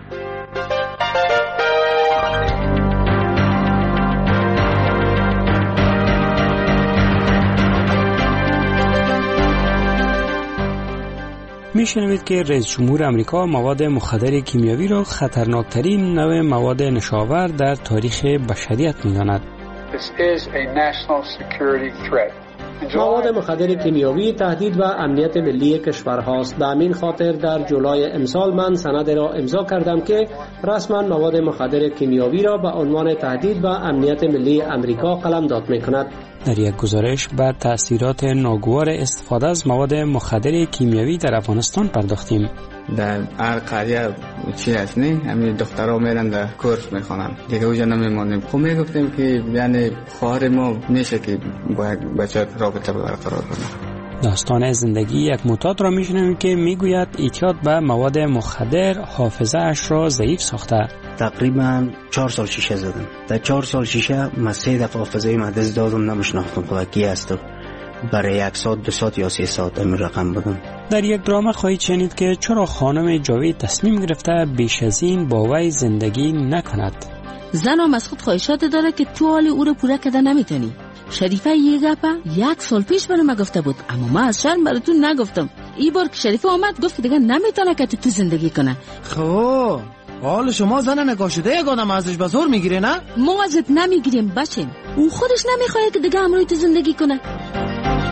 میشنوید که رئیس جمهور امریکا مواد مخدر کیمیاوی را خطرناکترین نوع مواد نشاور در تاریخ بشریت می‌داند. مواد مخدر کیمیاوی تهدید و امنیت ملی کشورهاست. به همین خاطر در جولای امسال من سند را امضا کردم که رسما مواد مخدر کیمیاوی را به عنوان تهدید و امنیت ملی امریکا قلمداد می‌کند. در یک گزارش به تأثیرات ناگوار استفاده از مواد مخدر کیمیاوی در افغانستان پرداختیم. در هر قریه چی هست نه همین دخترها میرن در کورس میخوانن دیگه اونجا نمیمونیم. خب میگفتیم که یعنی خواهر ما میشه که با یک بچه رابطه برقرار کنه. داستان زندگی یک معتاد را میشنویم که میگوید اعتیاد به مواد مخدر حافظه اش را ضعیف ساخته. تقریبا چهار سال شیشه زدم. در چهار سال شیشه من سه دفعه حافظه من دست دادم، نمیشناختم خدا کی است. برای یک ساعت دو ساعت یا سه ساعت این رقم بدم. در یک درامه خواهید شنید که چرا خانم جاوید تصمیم گرفته بیش از این با وی زندگی نکند. زن هم از خود خواهشات داره که تو حال او رو پوره کرده نمیتونی. شریفه یه گپه یک سال پیش برای ما گفته بود، اما ما از شرم براتون نگفتم. این بار که شریفه آمد گفت که دیگه نمیتونه که تو زندگی کنه. خب حال شما زن نکاح شده یک آدم ازش به زور میگیره نه؟ ما ازت نمیگیریم بچین. اون خودش نمیخواد که دیگه همراه تو زندگی کنه.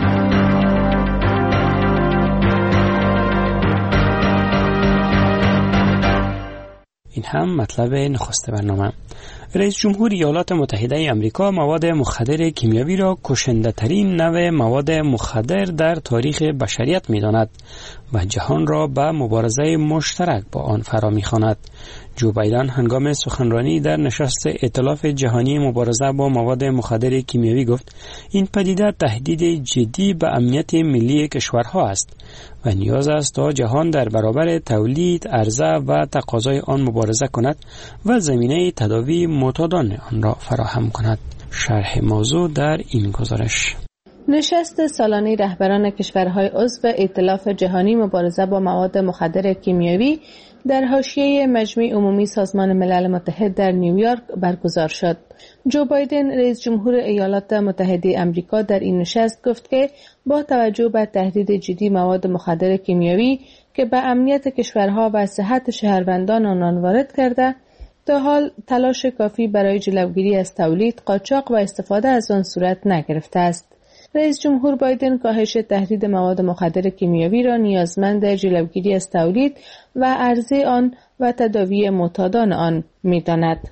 این هم مطلب نخست برنامه. رئیس جمهور ایالات متحده آمریکا مواد مخدر کیمیاوی را کشنده ترین نوع مواد مخدر در تاریخ بشریت می داند و جهان را به مبارزه مشترک با آن فرا می خواند. جو بایدن هنگام سخنرانی در نشست ائتلاف جهانی مبارزه با مواد مخدر کیمیاوی گفت این پدیده تهدید جدی به امنیت ملی کشورها است و نیاز است تا جهان در برابر تولید، عرضه و تقاضای آن مبارزه کند و زمینه تداوی معتادان آن را فراهم کند. شرح موضوع در این گزارش. نشست سالانه رهبران کشورهای عضو ائتلاف جهانی مبارزه با مواد مخدر کیمیاوی در حاشیه مجمع عمومی سازمان ملل متحد در نیویورک برگزار شد. جو بایدن رئیس جمهور ایالات متحده آمریکا در این نشست گفت که با توجه به تهدید جدی مواد مخدر کیمیاوی که به امنیت کشورها و صحت شهروندان آنان وارد کرده، تا حال تلاش کافی برای جلوگیری از تولید، قاچاق و استفاده از آن صورت نگرفته است. رئیس جمهور بایدن کاهش تهدید مواد مخدر کیمیاوی را نیازمند جلوگیری از تولید و عرضه آن و تداوی معتادان آن می‌داند.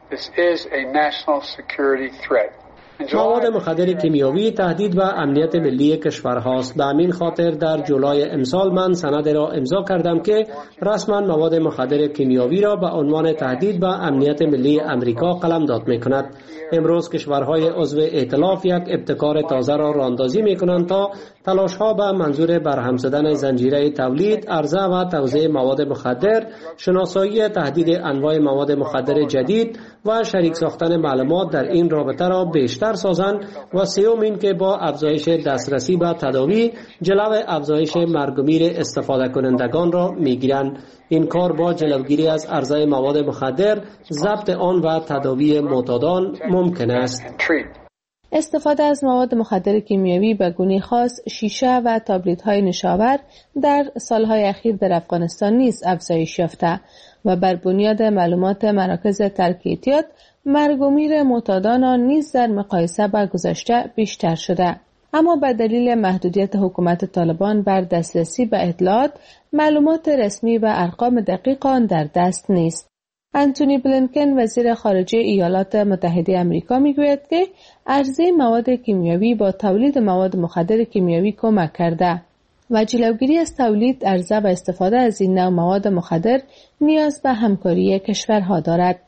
مواد مخدر کیمیاوی تهدید به امنیت ملی کشورهاست. به همین خاطر در جولای امسال من سند را امضا کردم که رسما مواد مخدر کیمیاوی را به عنوان تهدید به امنیت ملی امریکا قلمداد می‌کند. امروز کشورهای عضو ائتلاف یک ابتکار تازه را راهاندازی می‌کنند تا تلاش‌ها به منظور برهم زدن زنجیره تولید، عرضه و توزیع مواد مخدر، شناسایی تهدید انواع مواد مخدر جدید و شریک ساختن معلومات در این رابطه را بیشتر سازند و سوم این که با افزایش دسترسی به تداوی جلو افزایش مرگ و میر استفاده کنندگان را می‌گیرند. این کار با جلوگیری از عرضه مواد مخدر، ضبط آن و تداوی معتادان ممکن است. استفاده از مواد مخدر کیمیاوی به گونه خاص، شیشه و تابلت‌های نشاور در سالهای اخیر در افغانستان نیز افزایش یافته و بر بنیاد معلومات مراکز ترک اعتیاد، مرگ و میر معتادان آن نیز در مقایسه با گذشته بیشتر شده. اما به دلیل محدودیت حکومت طالبان بر دسترسی به اطلاعات، معلومات رسمی و ارقام دقیق آن در دست نیست. انتونی بلینکن وزیر خارجه ایالات متحده آمریکا میگوید که عرضه مواد کیمیاوی با تولید مواد مخدر کیمیاوی کمک کرده و جلوگیری از تولید، عرضه و استفاده از این نوع مواد مخدر نیاز به همکاری کشورها دارد.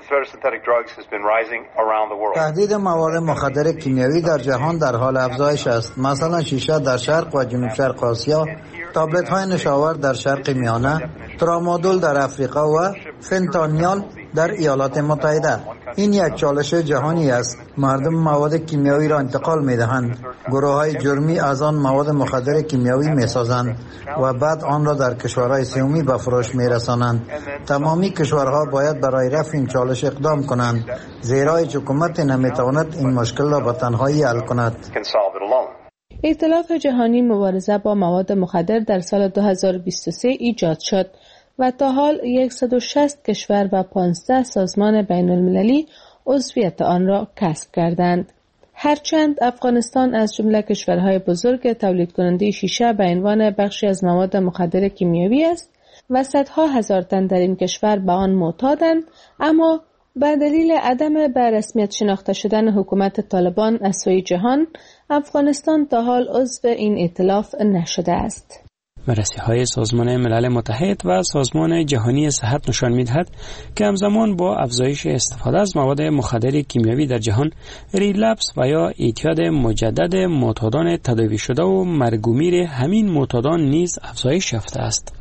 تهدید مواد مخدر کیمیاوی در جهان در حال افزایش است. مثلا شیشه در شرق و جنوب شرق آسیا، تابلت های نشاور در شرق میانه، ترامادول در افریقا و فنتانیال در ایالات متحده. این یک چالش جهانی است. مردم مواد کیمیاوی را انتقال می دهند. گروه های جرمی از آن مواد مخدر کیمیاوی می سازند و بعد آن را در کشورهای سومی به فروش می رسانند. تمامی کشورها باید برای رفع این چالش اقدام کنند، زیرا هیچ حکومت نمی تواند این مشکل را به تنهایی حل کند. ائتلاف جهانی مبارزه با مواد مخدر در سال دو هزار و بیست و سه ایجاد شد و تا حال صد و شصت کشور و پانزده سازمان بین المللی عضویت آن را کسب کردند. هرچند افغانستان از جمله کشورهای بزرگ تولید کننده شیشه به عنوان بخشی از مواد مخدر کیمیاوی است و صدها هزار تن در این کشور به آن معتادند، اما به دلیل عدم به رسمیت شناخته شدن حکومت طالبان از سوی جهان، افغانستان تا حال عضو این ائتلاف نشده است. بررسی‌های سازمان ملل متحد و سازمان جهانی صحت نشان می‌دهد که همزمان با افزایش استفاده از مواد مخدر کیمیاوی در جهان، ریلپس و یا اعتیاد مجدد معتادان تداوی شده و مرگ و میر همین معتادان نیز افزایش یافته است.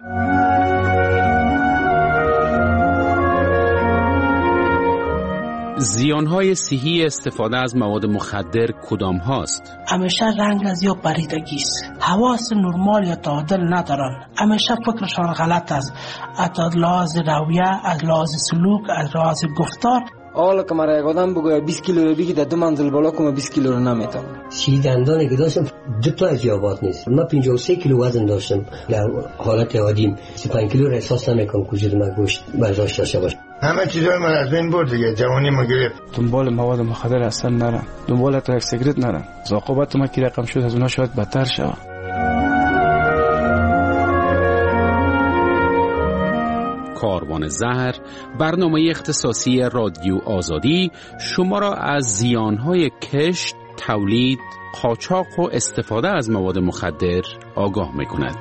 زیانهای صحی استفاده از مواد مخدر کدام هاست؟ همیشه رنگ از یا پریدگی است. حواس نرمال یا تعادل ندارن. همیشه فکرشان غلط است. از لحاظ رویه، از لحاظ سلوک، از لحاظ گفتار. حالا که مرا یک آدم بگوید بیست کیلو رو بگی در دو منزل بالا کنم بیست کیلو رو نمیتونم. سی دندانی که داشتم دو تا اضافات نیست. من پنجاه و سه کیلو وزن داشتم. در حالت عادیم سی و پنج کیلو را احساس نمیکنم که وجود من گوشت برداشت داشته باشه. همه چیزای من از بین برد دیگه. جوانی ما گرفت. دنبال مواد مخدر اصلا نرم. دنبال ترک سیگرت نرم. عاقبت ما که رقم شد از اونها شاید بدتر شود. کاروان زهر، برنامه اختصاصی رادیو آزادی شما را از زیانهای کشت، تولید، قاچاق و استفاده از مواد مخدر آگاه می‌کند.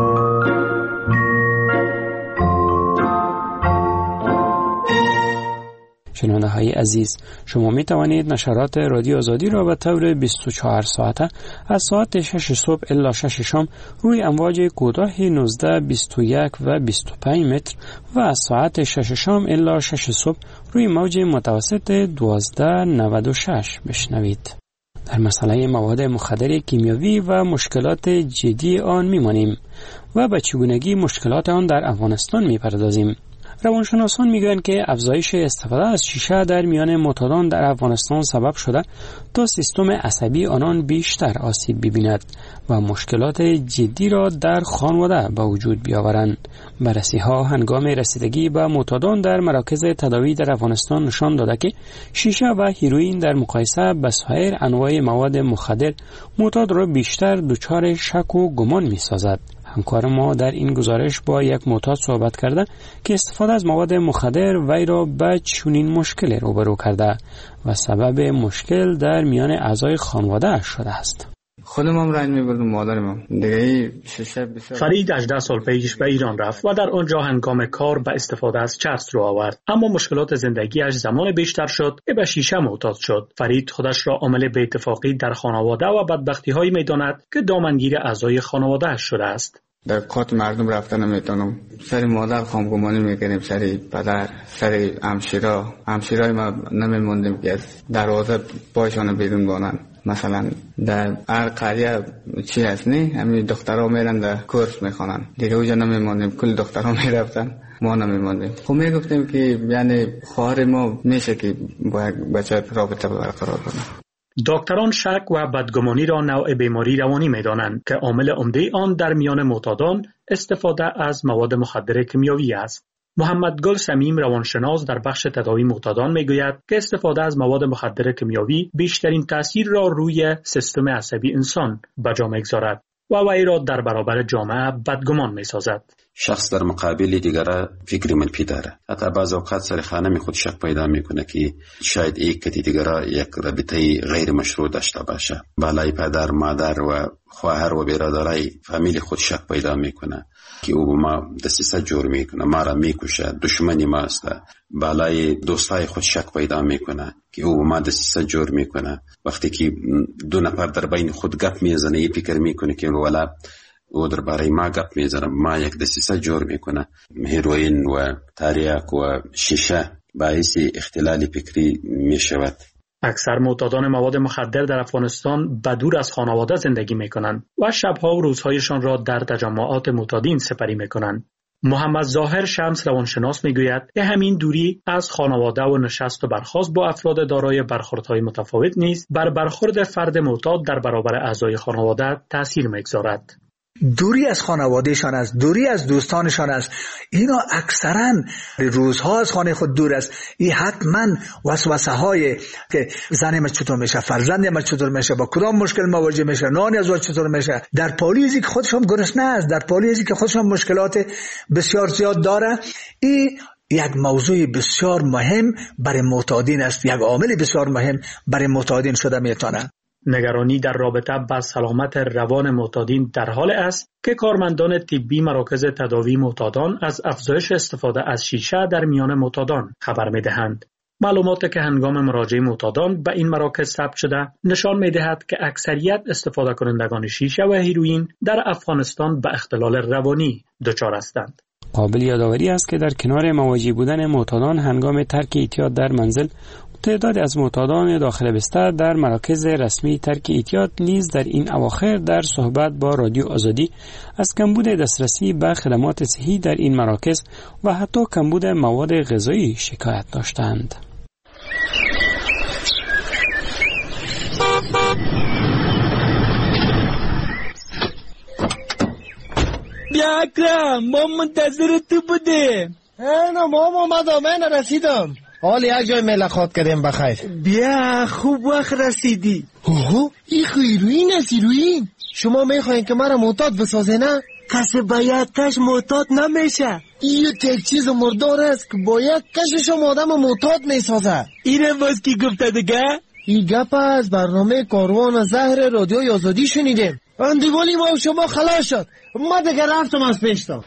شنونده های عزیز، شما می توانید نشرات رادیو آزادی را به طور بیست و چهار ساعته از ساعت شش صبح الی شش شام روی امواج کوتاه نوزده، بیست و یک و بیست و پنج متر و از ساعت شش شام الی شش صبح روی موج متوسط دوازده نود و شش بشنوید. در مسئله مواد مخدر کیمیاوی و مشکلات جدی آن میمانیم و به چگونگی مشکلات آن در افغانستان میپردازیم. روانشناسان میگویند که افزایش استفاده از شیشه در میان معتادان در افغانستان سبب شده تا سیستم عصبی آنان بیشتر آسیب ببیند و مشکلات جدی را در خانواده به وجود بیاورند. بررسی ها هنگام رسیدگی به معتادان در مراکز تداوی در افغانستان نشان داده که شیشه و هیروئین در مقایسه با سایر انواع مواد مخدر معتاد را بیشتر دچار شک و گمان میسازد. همکار ما در این گزارش با یک معتاد صحبت کرده که استفاده از مواد مخدر وی را به چنین مشکلی روبرو کرده و سبب مشکل در میان اعضای خانواده شده است. خودم هم رنج می‌بردم، مادرم هم دیگه شش بسیار. فرید هجده سال پیش به ایران رفت و در آنجا هنگام کار به استفاده از چرس رو آورد، اما مشکلات زندگیش زمان بیشتر شد که به شیشه معتاد شد. فرید خودش را عامل به اتفاقی در خانواده و بدبختی‌هایی می‌داند که دامنگیر اعضای خانواده‌اش شده است. در کات مردم رفتن نمیتونم، سری مادر خامگمانی میکنیم، سری پدر، سری همشیرا همشیرای ما نمیموندیم که از دروازه پایشان بیرون بانن. مثلا در هر قریه چی هست نه، همین دخترها میرن در کورس میخوانن، دیگه اوجا نمیموندیم، کل دخترها میرفتن، ما نمیموندیم. خب میگفتیم که یعنی خواهر ما میشه که با یک بچه رابطه برقرار کنه. دکتران شک و بدگمانی را نوع بیماری روانی می‌دانند که عامل عمده آن در میان معتادان استفاده از مواد مخدر کیمیاوی است. محمد گل سمیم روانشناس در بخش تداوی معتادان میگوید که استفاده از مواد مخدر کیمیاوی بیشترین تأثیر را روی سیستم عصبی انسان به جا می‌گذارد و وی را در برابر جامعه بدگمان می‌سازد. شخص در مقابل دیگر فکر منفی داره. حتی بعض اوقات سر خانه خود شک پیدا میکنه که شاید یک کتی دیگر یک رابطه غیر مشروع داشته باشه. بالای پدر، مادر و خواهر و برادرای فامیل خود شک پیدا میکنه که او ما دسیسه جور میکنه، ما را میکشه، دشمنی ماست. بالای دوستای خود شک پیدا میکنه که او ما دسیسه جور میکنه. وقتی که دو نفر در بین خود گپ میزنه، یه فکر میکنه که ولا او درباره ما گپ میزنه، ما یک دسیسه جور میکنه. هیروئین و تریاک و شیشه باعث اختلال فکری میشود. اکثر معتادان مواد مخدر در افغانستان بدور از خانواده زندگی میکنند و شبها و روزهایشان را در تجمعات معتادین سپری میکنند. محمد ظاهر شمس روانشناس میگوید که همین دوری از خانواده و نشست و برخاست با افراد دارای برخوردهای متفاوت نیز بر برخورد فرد معتاد در برابر اعضای خانواده تأثیر میگذارد. دوری از خانوادهشان است، دوری از دوستانشان است. اینا اکثرا روزها از خانه خود دور است. این حتما وسوسه های که زن ما چطور میشه، فرزند ما چطور میشه، با کدام مشکل مواجه میشه، نان از وقت چطور میشه، در پالیزی که خودشون گرسنه است، در پالیزی که خودشون مشکلات بسیار زیاد داره. این یک موضوع بسیار مهم برای معتادین است، یک عامل بسیار مهم برای معتادین شده میتونه. نگرانی در رابطه با سلامت روان معتادین در حال است که کارمندان طبی مراکز تداوی معتادان از افزایش استفاده از شیشه در میان معتادان خبر می‌دهند. معلوماتی که هنگام مراجعه معتادان به این مراکز ثبت شده نشان می‌دهد که اکثریت استفاده کنندگان شیشه و هیروئین در افغانستان به اختلال روانی دچار هستند. قابل یادآوری است که در کنار مواجه بودن معتادان هنگام ترک اعتیاد در منزل، تعداد از معتادان داخل بستر در مراکز رسمی ترک اعتیاد نیز در این اواخر در صحبت با رادیو آزادی از کمبود دسترسی به خدمات صحی در این مراکز و حتی کمبود مواد غذایی شکایت داشتند. بیا اکرم، ما منتظر تو بودیم. اینا ماما اومدم، من رسیدم. حال یک جای ملاقات کردیم بخیر. بیا خوب وقت رسیدی. اوه این هیروئین است، هیروئین. شما میخواین که مرا معتاد بسازه نه؟ کسی باید تش معتاد نمیشه. این یک چیز مردار است که باید کشش هم آدم معتاد میسازه. اینه باز کی گفته دیگه؟ این گپ از برنامه کاروان زهر رادیوی آزادی شنیدیم. اندیوالی ما و شما خلاص شد. ما دیگه رفتم از پیشتا.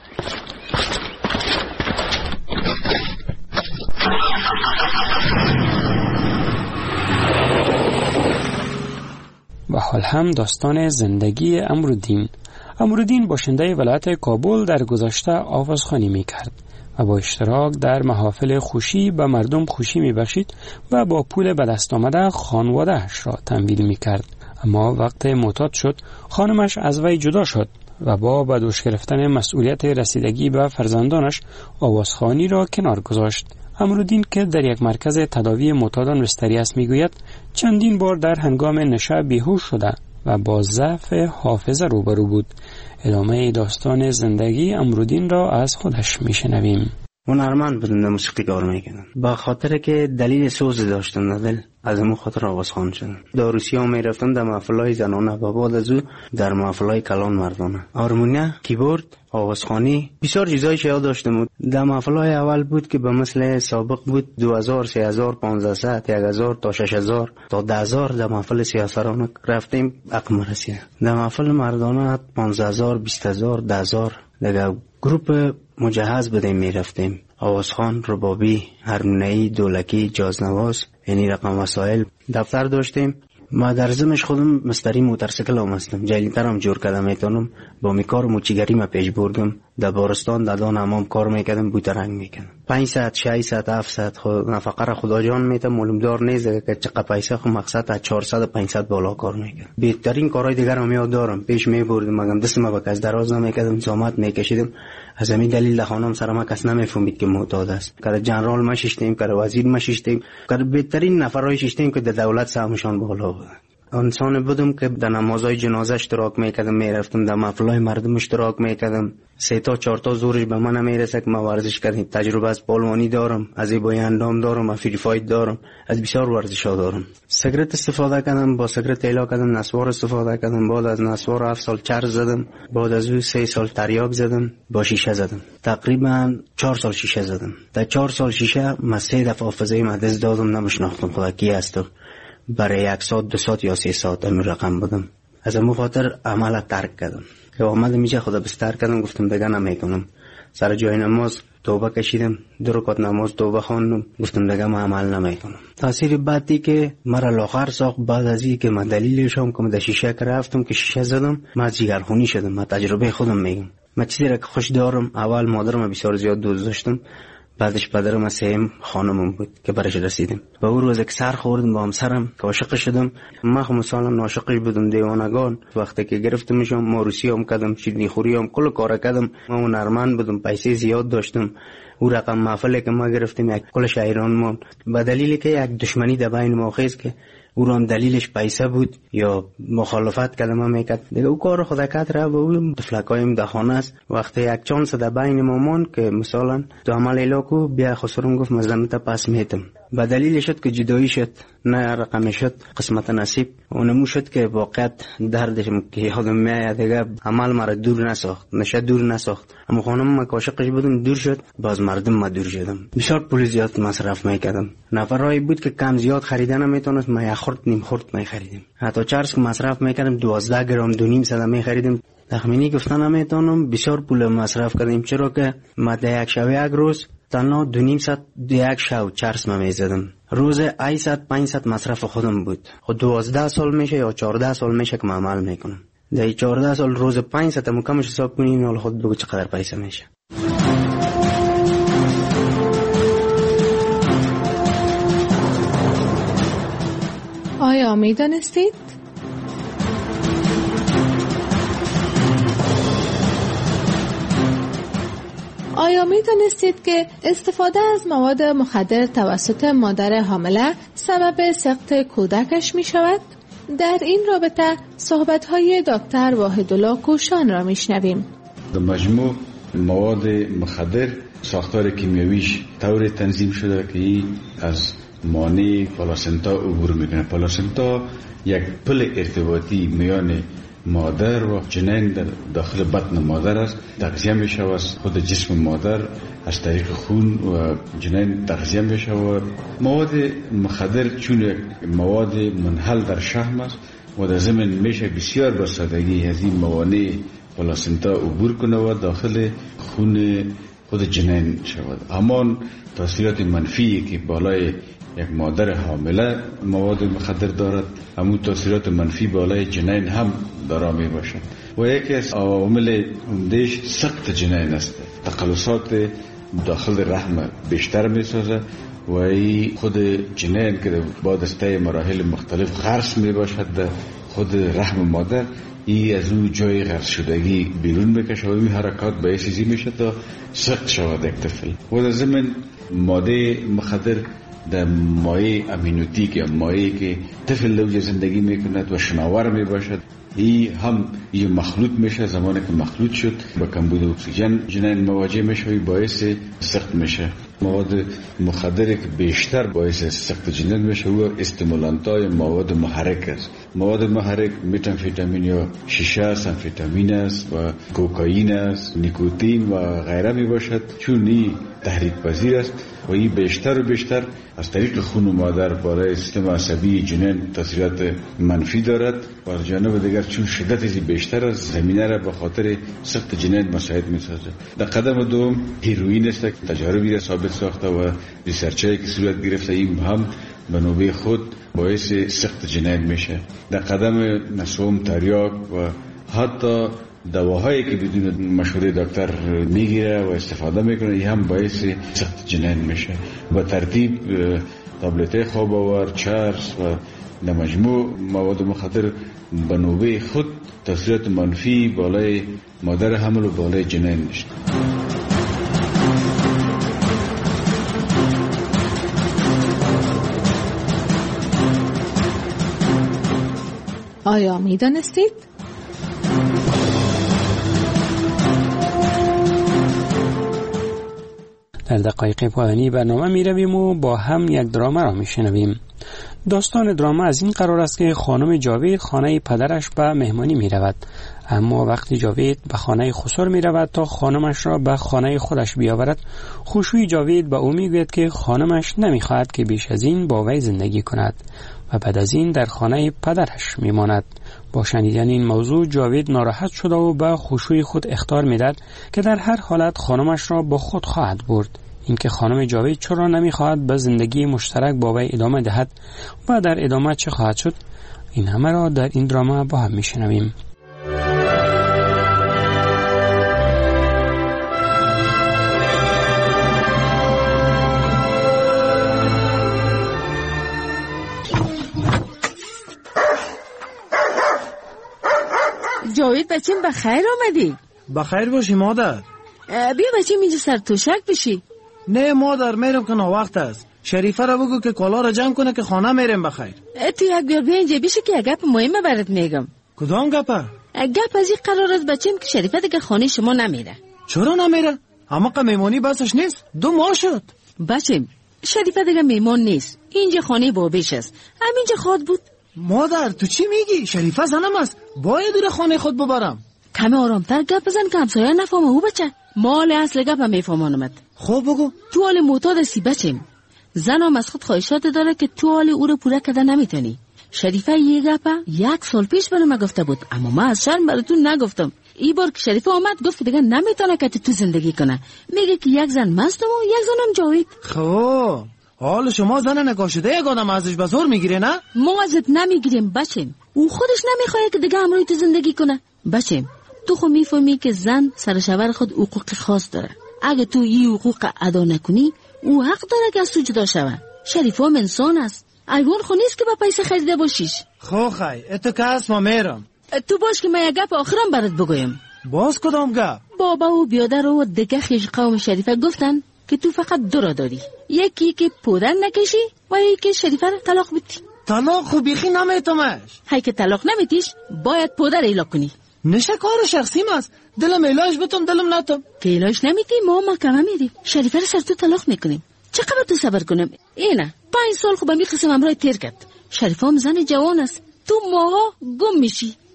و حال هم داستان زندگی امرالدین. امرالدین باشنده ولایت کابل در گذشته آوازخوانی می کرد و با اشتراک در محافل خوشی به مردم خوشی می بخشید و با پول به دست آمده خانواده‌اش را تمویل می کرد. اما وقت معتاد شد خانمش از وی جدا شد و با به دوش گرفتن مسئولیت رسیدگی به فرزندانش آوازخوانی را کنار گذاشت. امرالدین که در یک مرکز تداوی معتادان بستری است میگوید چندین بار در هنگام نشه بیهوش شده و با ضعف حافظه روبرو بود. ادامه داستان زندگی امرالدین را از خودش میشنویم. هنرمند بودم، در موسیقی کار میکردم. با خاطر که دلیل سوز داشتم در دل، از امو خاطر آوازخوان شدم. در روسیه میرفتم در محفلهای زنانه و بعد از او در محفلهای کلان مردانه. هارمونیا، کیبورد، آوازخوانی، بسیار چیزای یاد داشتم. در محفلهای اول بود که به مثل سابق بود دو هزار، سه هزار، پانزده، یک هزار تا شش هزار تا ده هزار در محفل سیاسرانه رفتیم عقم رسید. در محفل مردانه پانزده هزار، بیست هزار، ده هزار دیگه گروپ مجهز بودیم میرفتیم. آوازخوان، ربابی، هارمونیایی، دولکی، جازنواز، یعنی رقم وسایل. دفتر داشتیم. ما در زمش خودم مستری موتورسیکل هم هستم. جلیتر هم جور کردم میتونم. با می کار موچیگری ما پیش بردم. در بارستان در دان همام کار میکردم، بوترنگ میکردم. پنج ساعت، شش ساعت، هفت ساعت خود نفقه را خدا جان میتم. معلوم دار نیست که چقدر پیسه خود مقصد از چهارصد و پانصد بالا کار میکردم. بهترین کارهای دیگر هم یاد دارم. پیش میبردم مگم دست ما با کس دراز نمیکردم، زحمت میکشیدم. از همین دلیل در خانم سر ما کس نمیفهمید که معتاد است. که جنرال ما شیشتیم، که وزیر ما شیشتیم، که بهترین نفرای شیشتیم که در دولت سهمشان بالا بود. انسان بودم که در نمازهای جنازه اشتراک میکردم، میرفتم در محفلهای مردم اشتراک میکردم. سه تا چهار تا زورش به من نمیرسه که ما ورزش کردیم. تجربه از پالوانی دارم، از زیبایی اندام دارم، از فری فایت دارم، از بسیار ورزش‌ها دارم. سیگرت استفاده کردم، با سیگرت ایلا کردم، نسوار استفاده کردم. بعد از نسوار هفت سال چرس زدم. بعد از او سه سال تریاک زدم، با شیشه زدم. تقریبا چهار سال شیشه زدم. در چهار سال شیشه من سه دفعه حافظه من دست دادم، نمیشناختم خدا کی هستم. برای یک ساعت، دو ساعت یا سه ساعت همین رقم بودم. از امو خاطر عمل ترک کردم. که آمدم میشه خدا بستر کردم، گفتم دیگه نمیکنم. سر جای نماز توبه کشیدم، دو رکعت نماز توبه خواندم، گفتم دیگه من عمل نمیکنم. تاثیر بعدی که مرا لاغر ساخت بعد از اینکه من دلیلش هم که من در شیشه رفتم که شیشه زدم، من جگرخونی شدم. من تجربه خودم میگم. من چیزی را که خوش دارم، اول مادرم بسیار زیاد دوست داشتم، بعدش پدرم سیم خانمم بود که برش رسیدم. با اون روز که سر خوردم با همسرم که عاشق شدم. من خب مثلا عاشقش بودم دیوانگان. وقتی که گرفتمشم موروثی هم کردم، شیرینی خوری هم کل کار کردم. من هنرمند بودم، پیسه زیاد داشتم. او رقم محفلی که ما گرفتیم یک کل شاعران ما، به دلیلی که یک دشمنی در بین ما خیز که او ران دلیلش پیسه بود یا مخالفت کلمه میکرد دیگه او کار خدا کرد را به او فلکایم در خانه است. وقتی یک چانس در بین مامان که مثلا تو عمل ایلاکو بیا خسرون گفت مزنت پس میتم، به دلیل شد که جدایی شد، نه رقم شد قسمت نصیب. اونمو شد که واقعیت دردش که یادم میاد دیگه عمل مرا دور نساخت، نشه دور نساخت. اما خانم ما عاشقش بودم دور شد، باز مردم ما دور شدم. بسیار پول زیاد مصرف میکردم. نفرایی بود که کم زیاد خریدن نمیتونست، ما یک خرد نیم خرد میخریدیم. حتی چرس که مصرف میکردم دوازده گرم دو نیم صد میخریدیم. تخمینی گفتن نمیتونم، بسیار پول مصرف کردیم. چرا که ما در یک شب یک روز تنها دو نیم ساعت یک شب چرس ما میزدم. روز ای ساعت پنج ساعت مصرف خودم بود. خود دوازده سال میشه یا چهارده سال میشه که من عمل میکنم. در چهارده سال روز پنج ساعت مکمش حساب کنیم، حالا خود بگو چقدر پیسه میشه. آیا میدانستید؟ آیا می دانستید که استفاده از مواد مخدر توسط مادر حامله سبب سقط کودکش می شود؟ در این رابطه صحبت‌های دکتر واحدالله کوشان را می شنویم. در مجموع مواد مخدر ساختار کیمیاییش طور تنظیم شده که از مانع پلاسنتا عبور میکنه. پلاسنتا یک پل ارتباطی میان مادر و جنین در داخل بطن مادر است، تغذیه می شود. خود جسم مادر از طریق خون و جنین تغذیه می شود. مواد مخدر چون مواد منحل در شحم است و در ضمن میشه بسیار با سادگی از این موانع پلاسنتا عبور کنه و داخل خون خود جنین شود. همان تاثیرات منفی که بالای یک مادر حامله مواد مخدر دارد، همون تاثیرات منفی بالای جنین هم دارا می باشد و یکی از عوامل عمده‌اش سقط جنین است. تقلصات داخل رحم بیشتر می سازه و این خود جنین که بعد از طی مراحل مختلف غرس می باشد در خود رحم مادر، ای از اون جای غرس شدگی بیرون میکشه و این حرکات باعث چیزی میشه تا سقط شود یک طفل. و در ضمن ماده مخدر در مایع امینوتیک یا مایعی که طفل لوج زندگی میکند و شناور میباشد، این هم یه مخلوط میشه. زمانی که مخلوط شد با کمبود اکسیژن جنین مواجه میشه و باعث سقط میشه. مواد مخدر که بیشتر باعث سقط جنین میشه و استیمولانتای مواد محرک است. مواد محرک متامفیتامین یا شیشه است، امفیتامین است و کوکائین است، نیکوتین و غیره می باشد. چون این تحریک پذیر است و این بیشتر و بیشتر از طریق خون مادر بالای سیستم عصبی جنین تاثیرات منفی دارد و از جانب دیگر چون شدت از بیشتر است زمینه را به خاطر سقط جنین مساعد می سازد. در قدم دوم هیروئین است که تجاربی را ثابت ساخته و ریسرچایی که صورت گرفته این هم به نوبه خود باعث سقط جنین میشه. در قدم نسوم تریاک و حتی دواهایی که بدون مشوره دکتر میگیره و استفاده میکنه این هم باعث سقط جنین میشه. با ترتیب تابلت خواب آور، چرس و در مجموع مواد مخدر به نوبه خود تاثیرات منفی بالای مادر حمل و بالای جنین میشه. آیا می دانستید؟ در دقایق پایانی برنامه می رویم و با هم یک دراما را می شنویم. داستان دراما از این قرار است که خانم جاوید خانه پدرش به مهمانی می رود، اما وقتی جاوید به خانه خسر می رود تا خانمش را به خانه خودش بیاورد، خوشوی جاوید به او می گوید که خانمش نمی خواهد که بیش از این با وی زندگی کند و بعد از این در خانه پدرش می ماند. با شنیدن این موضوع جاوید ناراحت شده و به خوشوی خود اخطار می داد که در هر حالت خانمش را با خود خواهد برد. اینکه خانم جاوید چرا نمی خواهد به زندگی مشترک با وی ادامه دهد و در ادامه چه خواهد شد، این همه را در این دراما با هم می شنویم. جاوید بچیم بخیر آمدی. بخیر باشی مادر. بیا بچیم اینجا سر توشک بشی. نه مادر میرم که وقت است. شریفه را بگو که کالا را جمع کنه که خانه میرم بخیر. تو یک بیار بیا اینجا بشی که یک گپ مهمه برات میگم. کدام گپه؟ گپ از این قرار است بچیم که شریفه دیگه خانه شما نمیره. چرا نمیره؟ اما که میمونی بسش نیست. دو ماه شد. بچیم شریفه دیگه میمون نیست. اینجا خانه بابیش است. همینجا خود بود. مادر تو چی میگی؟ شریفه زنم است. باید دور خانه خود ببرم. کمی آرامتر گپ بزن که همسایه نفهمه. او بچه مال اصل گپ میفهمانمت. خب بگو. تو حال معتاد هستی بچیم. زنم از خود خواهشات داره که تو حال او رو پوره کده نمیتونی. شریفه یه گپ یک سال پیش برام گفته بود، اما من از شرم براتون نگفتم. این بار که شریفه آمد گفت که دیگه نمیتونه که تو زندگی کنه. میگه که یک زن مستم و یک زنم جاوید. خب حال شما زن نکاشده یک آدم ازش به زور میگیره نه؟ ما ازت نمیگیریم بچیم. او خودش نمیخواد که دیگه همراه تو زندگی کنه. بچیم تو خود میفهمی که زن سر شوهر خود حقوق خاص داره. اگه تو این حقوق ادا نکنی او حق داره که از تو جدا شوه. شریفه هم انسان است. ایوان خو نیست که با پیسه خریده باشیش. خو خی اتو که اسما میرم. تو باش که من یک گپ آخرم برات بگویم. باز کدام گپ؟ بابا و بیادر و دیگه خیش قوم شریفه گفتن که تو فقط دو را داری، یکی که پودر نکشی و یکی که شریفه را طلاق بدی. طلاق خو بیخی نمیتمش. هی که طلاق نمیتیش باید پودر ایلا کنی. نشه کار شخصیم است. دلم علاج بتم دلم نتم. که علاج نمیتی ما محکمه میریم. شریفه را سر تو طلاق میکنیم. چقدر تو صبر کنم؟ اینه پنج سال خوب می قسم امرای تیر کرد. شریفه هم زن جوان است. تو ماها گم میشی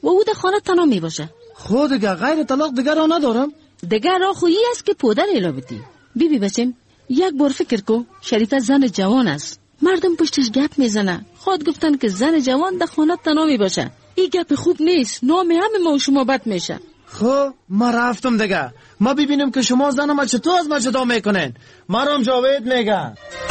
و او در خانه تنها می باشه. خود دیگه غیر طلاق دیگر را ندارم. دیگر را خویی است که پودر الابتی. بی بی بچم یک بار فکر کو، شریفه زن جوان است. مردم پشتش گپ میزنه. خود گفتن که زن جوان در خانه تنها می باشه. این گپ خوب نیست. نام همه ما و شما بد میشه. خب ما رفتم دیگه. ما ببینیم که شما زن ما چطور از ما جدا میکنین. مرام جاوید میگن.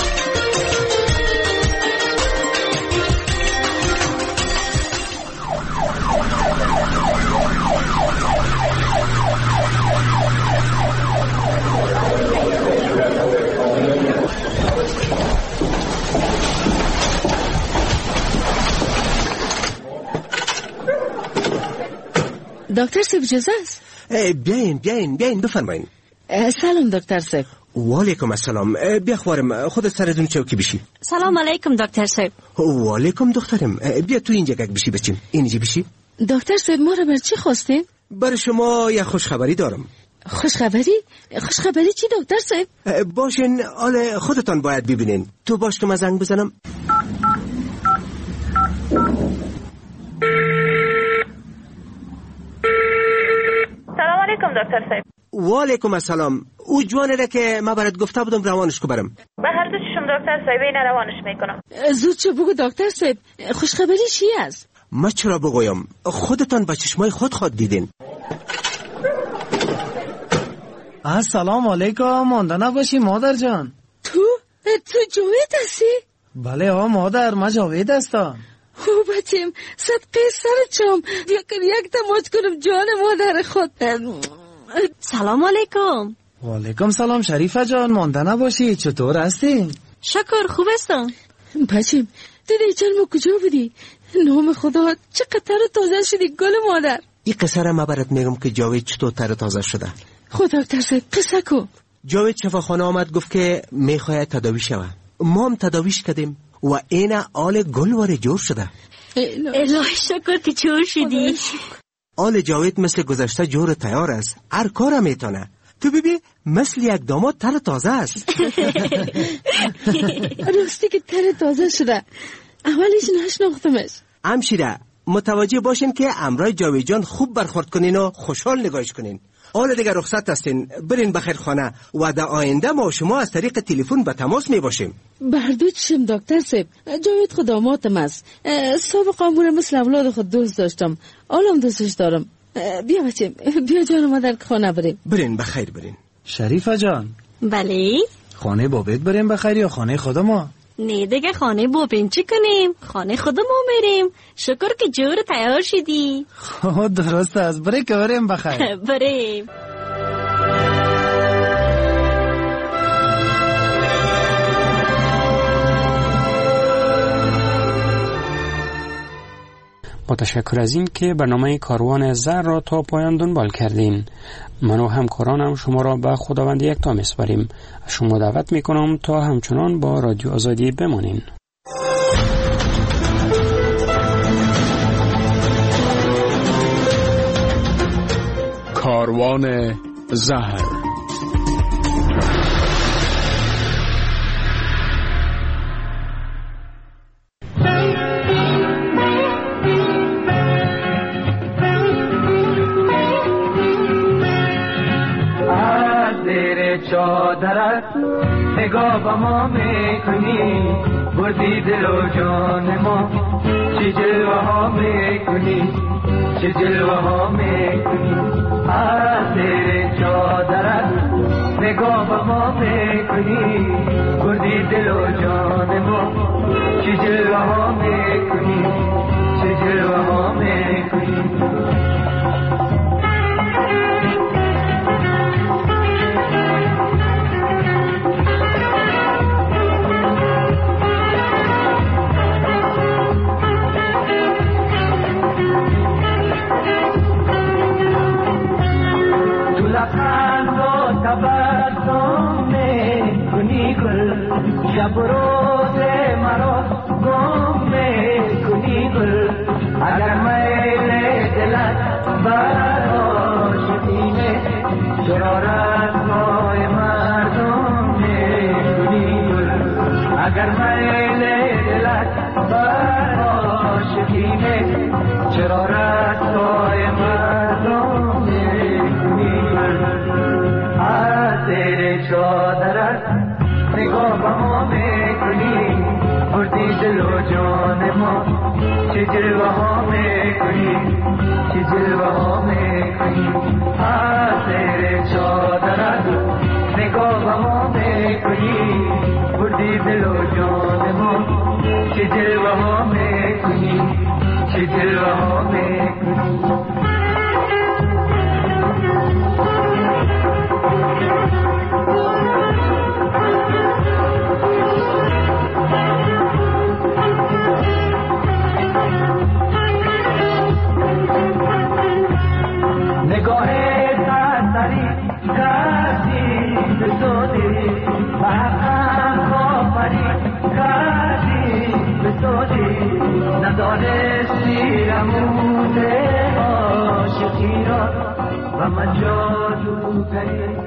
دکتر صاحب اجازه است؟ بیاین بیاین بیاین بفرمایین. سلام دکتر صاحب. و علیکم السلام. بیا خوارم خودت سرتون چوکی بشی. سلام علیکم دکتر صاحب. و علیکم دخترم. بیا تو اینجا گک بشی بچیم. اینجا بشی. دکتر صاحب ما را بر چی خواستین؟ بر شما یه خوشخبری دارم. خوشخبری؟ خوشخبری چی دکتر صاحب؟ باشین حال خودتان باید ببینین. تو باش که من زنگ بزنم. سلام علیکم دکتر صاحب. و علیکم السلام. او جوانه را که ما برات گفته بودم روانش کو برم. به هر دو چشم دکتر صاحب اینا روانش میکنم. زود چه بگو دکتر صاحب. خوشخبری چی است؟ ما چرا بگویم؟ خودتان با چشمای خود خود دیدین. السلام علیکم. مانده نباشی مادر جان. تو؟ تو جاوید هستی؟ بله ها مادر ما جاوید هستم. او بچیم صدقه سر چم بیا کن یک تماس کنم جان مادر خود. سلام علیکم. و علیکم سلام شریفه جان. مانده نباشی چطور هستی؟ شکر خوب هستم. بچیم تو دیچر ما کجا بودی؟ نام خدا چقدر تر تازه شدی گل مادر. این قصه را ما برات میگم که جاوید چطور تر تازه شده. خدا دکتر صاحب قصه کو. جاوید شفاخانه آمد گفت که میخواید تداوی شود. ما هم تداویش کردیم و این آل گلوار جور شده. الهی شکر که جور شدی. آل جاوید مثل گذشته جور تیار است. هر کار میتونه. تو ببین مثل یک داماد تر تازه است. راستی که تر تازه شده. اولش نشناختمش. همشیره متوجه باشین که امرای جاوید جان خوب برخورد کنین و خوشحال نگاهش کنین. حالا دیگه رخصت هستین. برین بخیر خانه و در آینده ما شما از طریق تلفن به تماس می باشیم. بردو چشم دکتر صاحب. جاوید خود دامادم است. سابق عمر مثل اولاد خود دوست داشتم. حالم دوستش دارم. بیا بچیم بیا جان ما در خانه بریم. برین بخیر برین. شریفه جان. بله خانه بابت بریم بخیر یا خانه خود ما؟ نه دیگه خانه بابین چی کنیم؟ خانه خود ما میریم. شکر که جور تیار شدی. خب درست است. برای که بریم بخیر. بریم. با تشکر از این که برنامه کاروان زر را تا پایان دنبال کردین. من و همکارانم شما را به خداوند یکتا میسپاریم. شما دعوت میکنم تا همچنان با رادیو آزادی بمانین. کاروان زهر. چادرت نگاه با ما میکنی بردی دل و جان ما چه جلوه ها میکنی چه جلوه ها میکنی از زیر چادرت نگاه با ما میکنی بردی دل و جان ما چه جلوه ها میکنی چه جلوه ها میکنی شب روز مرا گم کنی گل اگر میل دلت بر شدینه چرا رسوای مردم کنی گل اگر میل دلت بر شدینه چرا رسوای چادرت نگاه به ما میکنی بردی دل و جان ما چه جلوه ها میکنی چه جلوه ها میکنی از زیر چادرت نگاه به ما میکنی بردی دل و جان ما چه جلوه ها میکنی چه جلوه ها میکنی نگاه سرسری کردی به سودی محقم آفری کردی به سودی ندانستی رموده عاشقی را و من جادوگری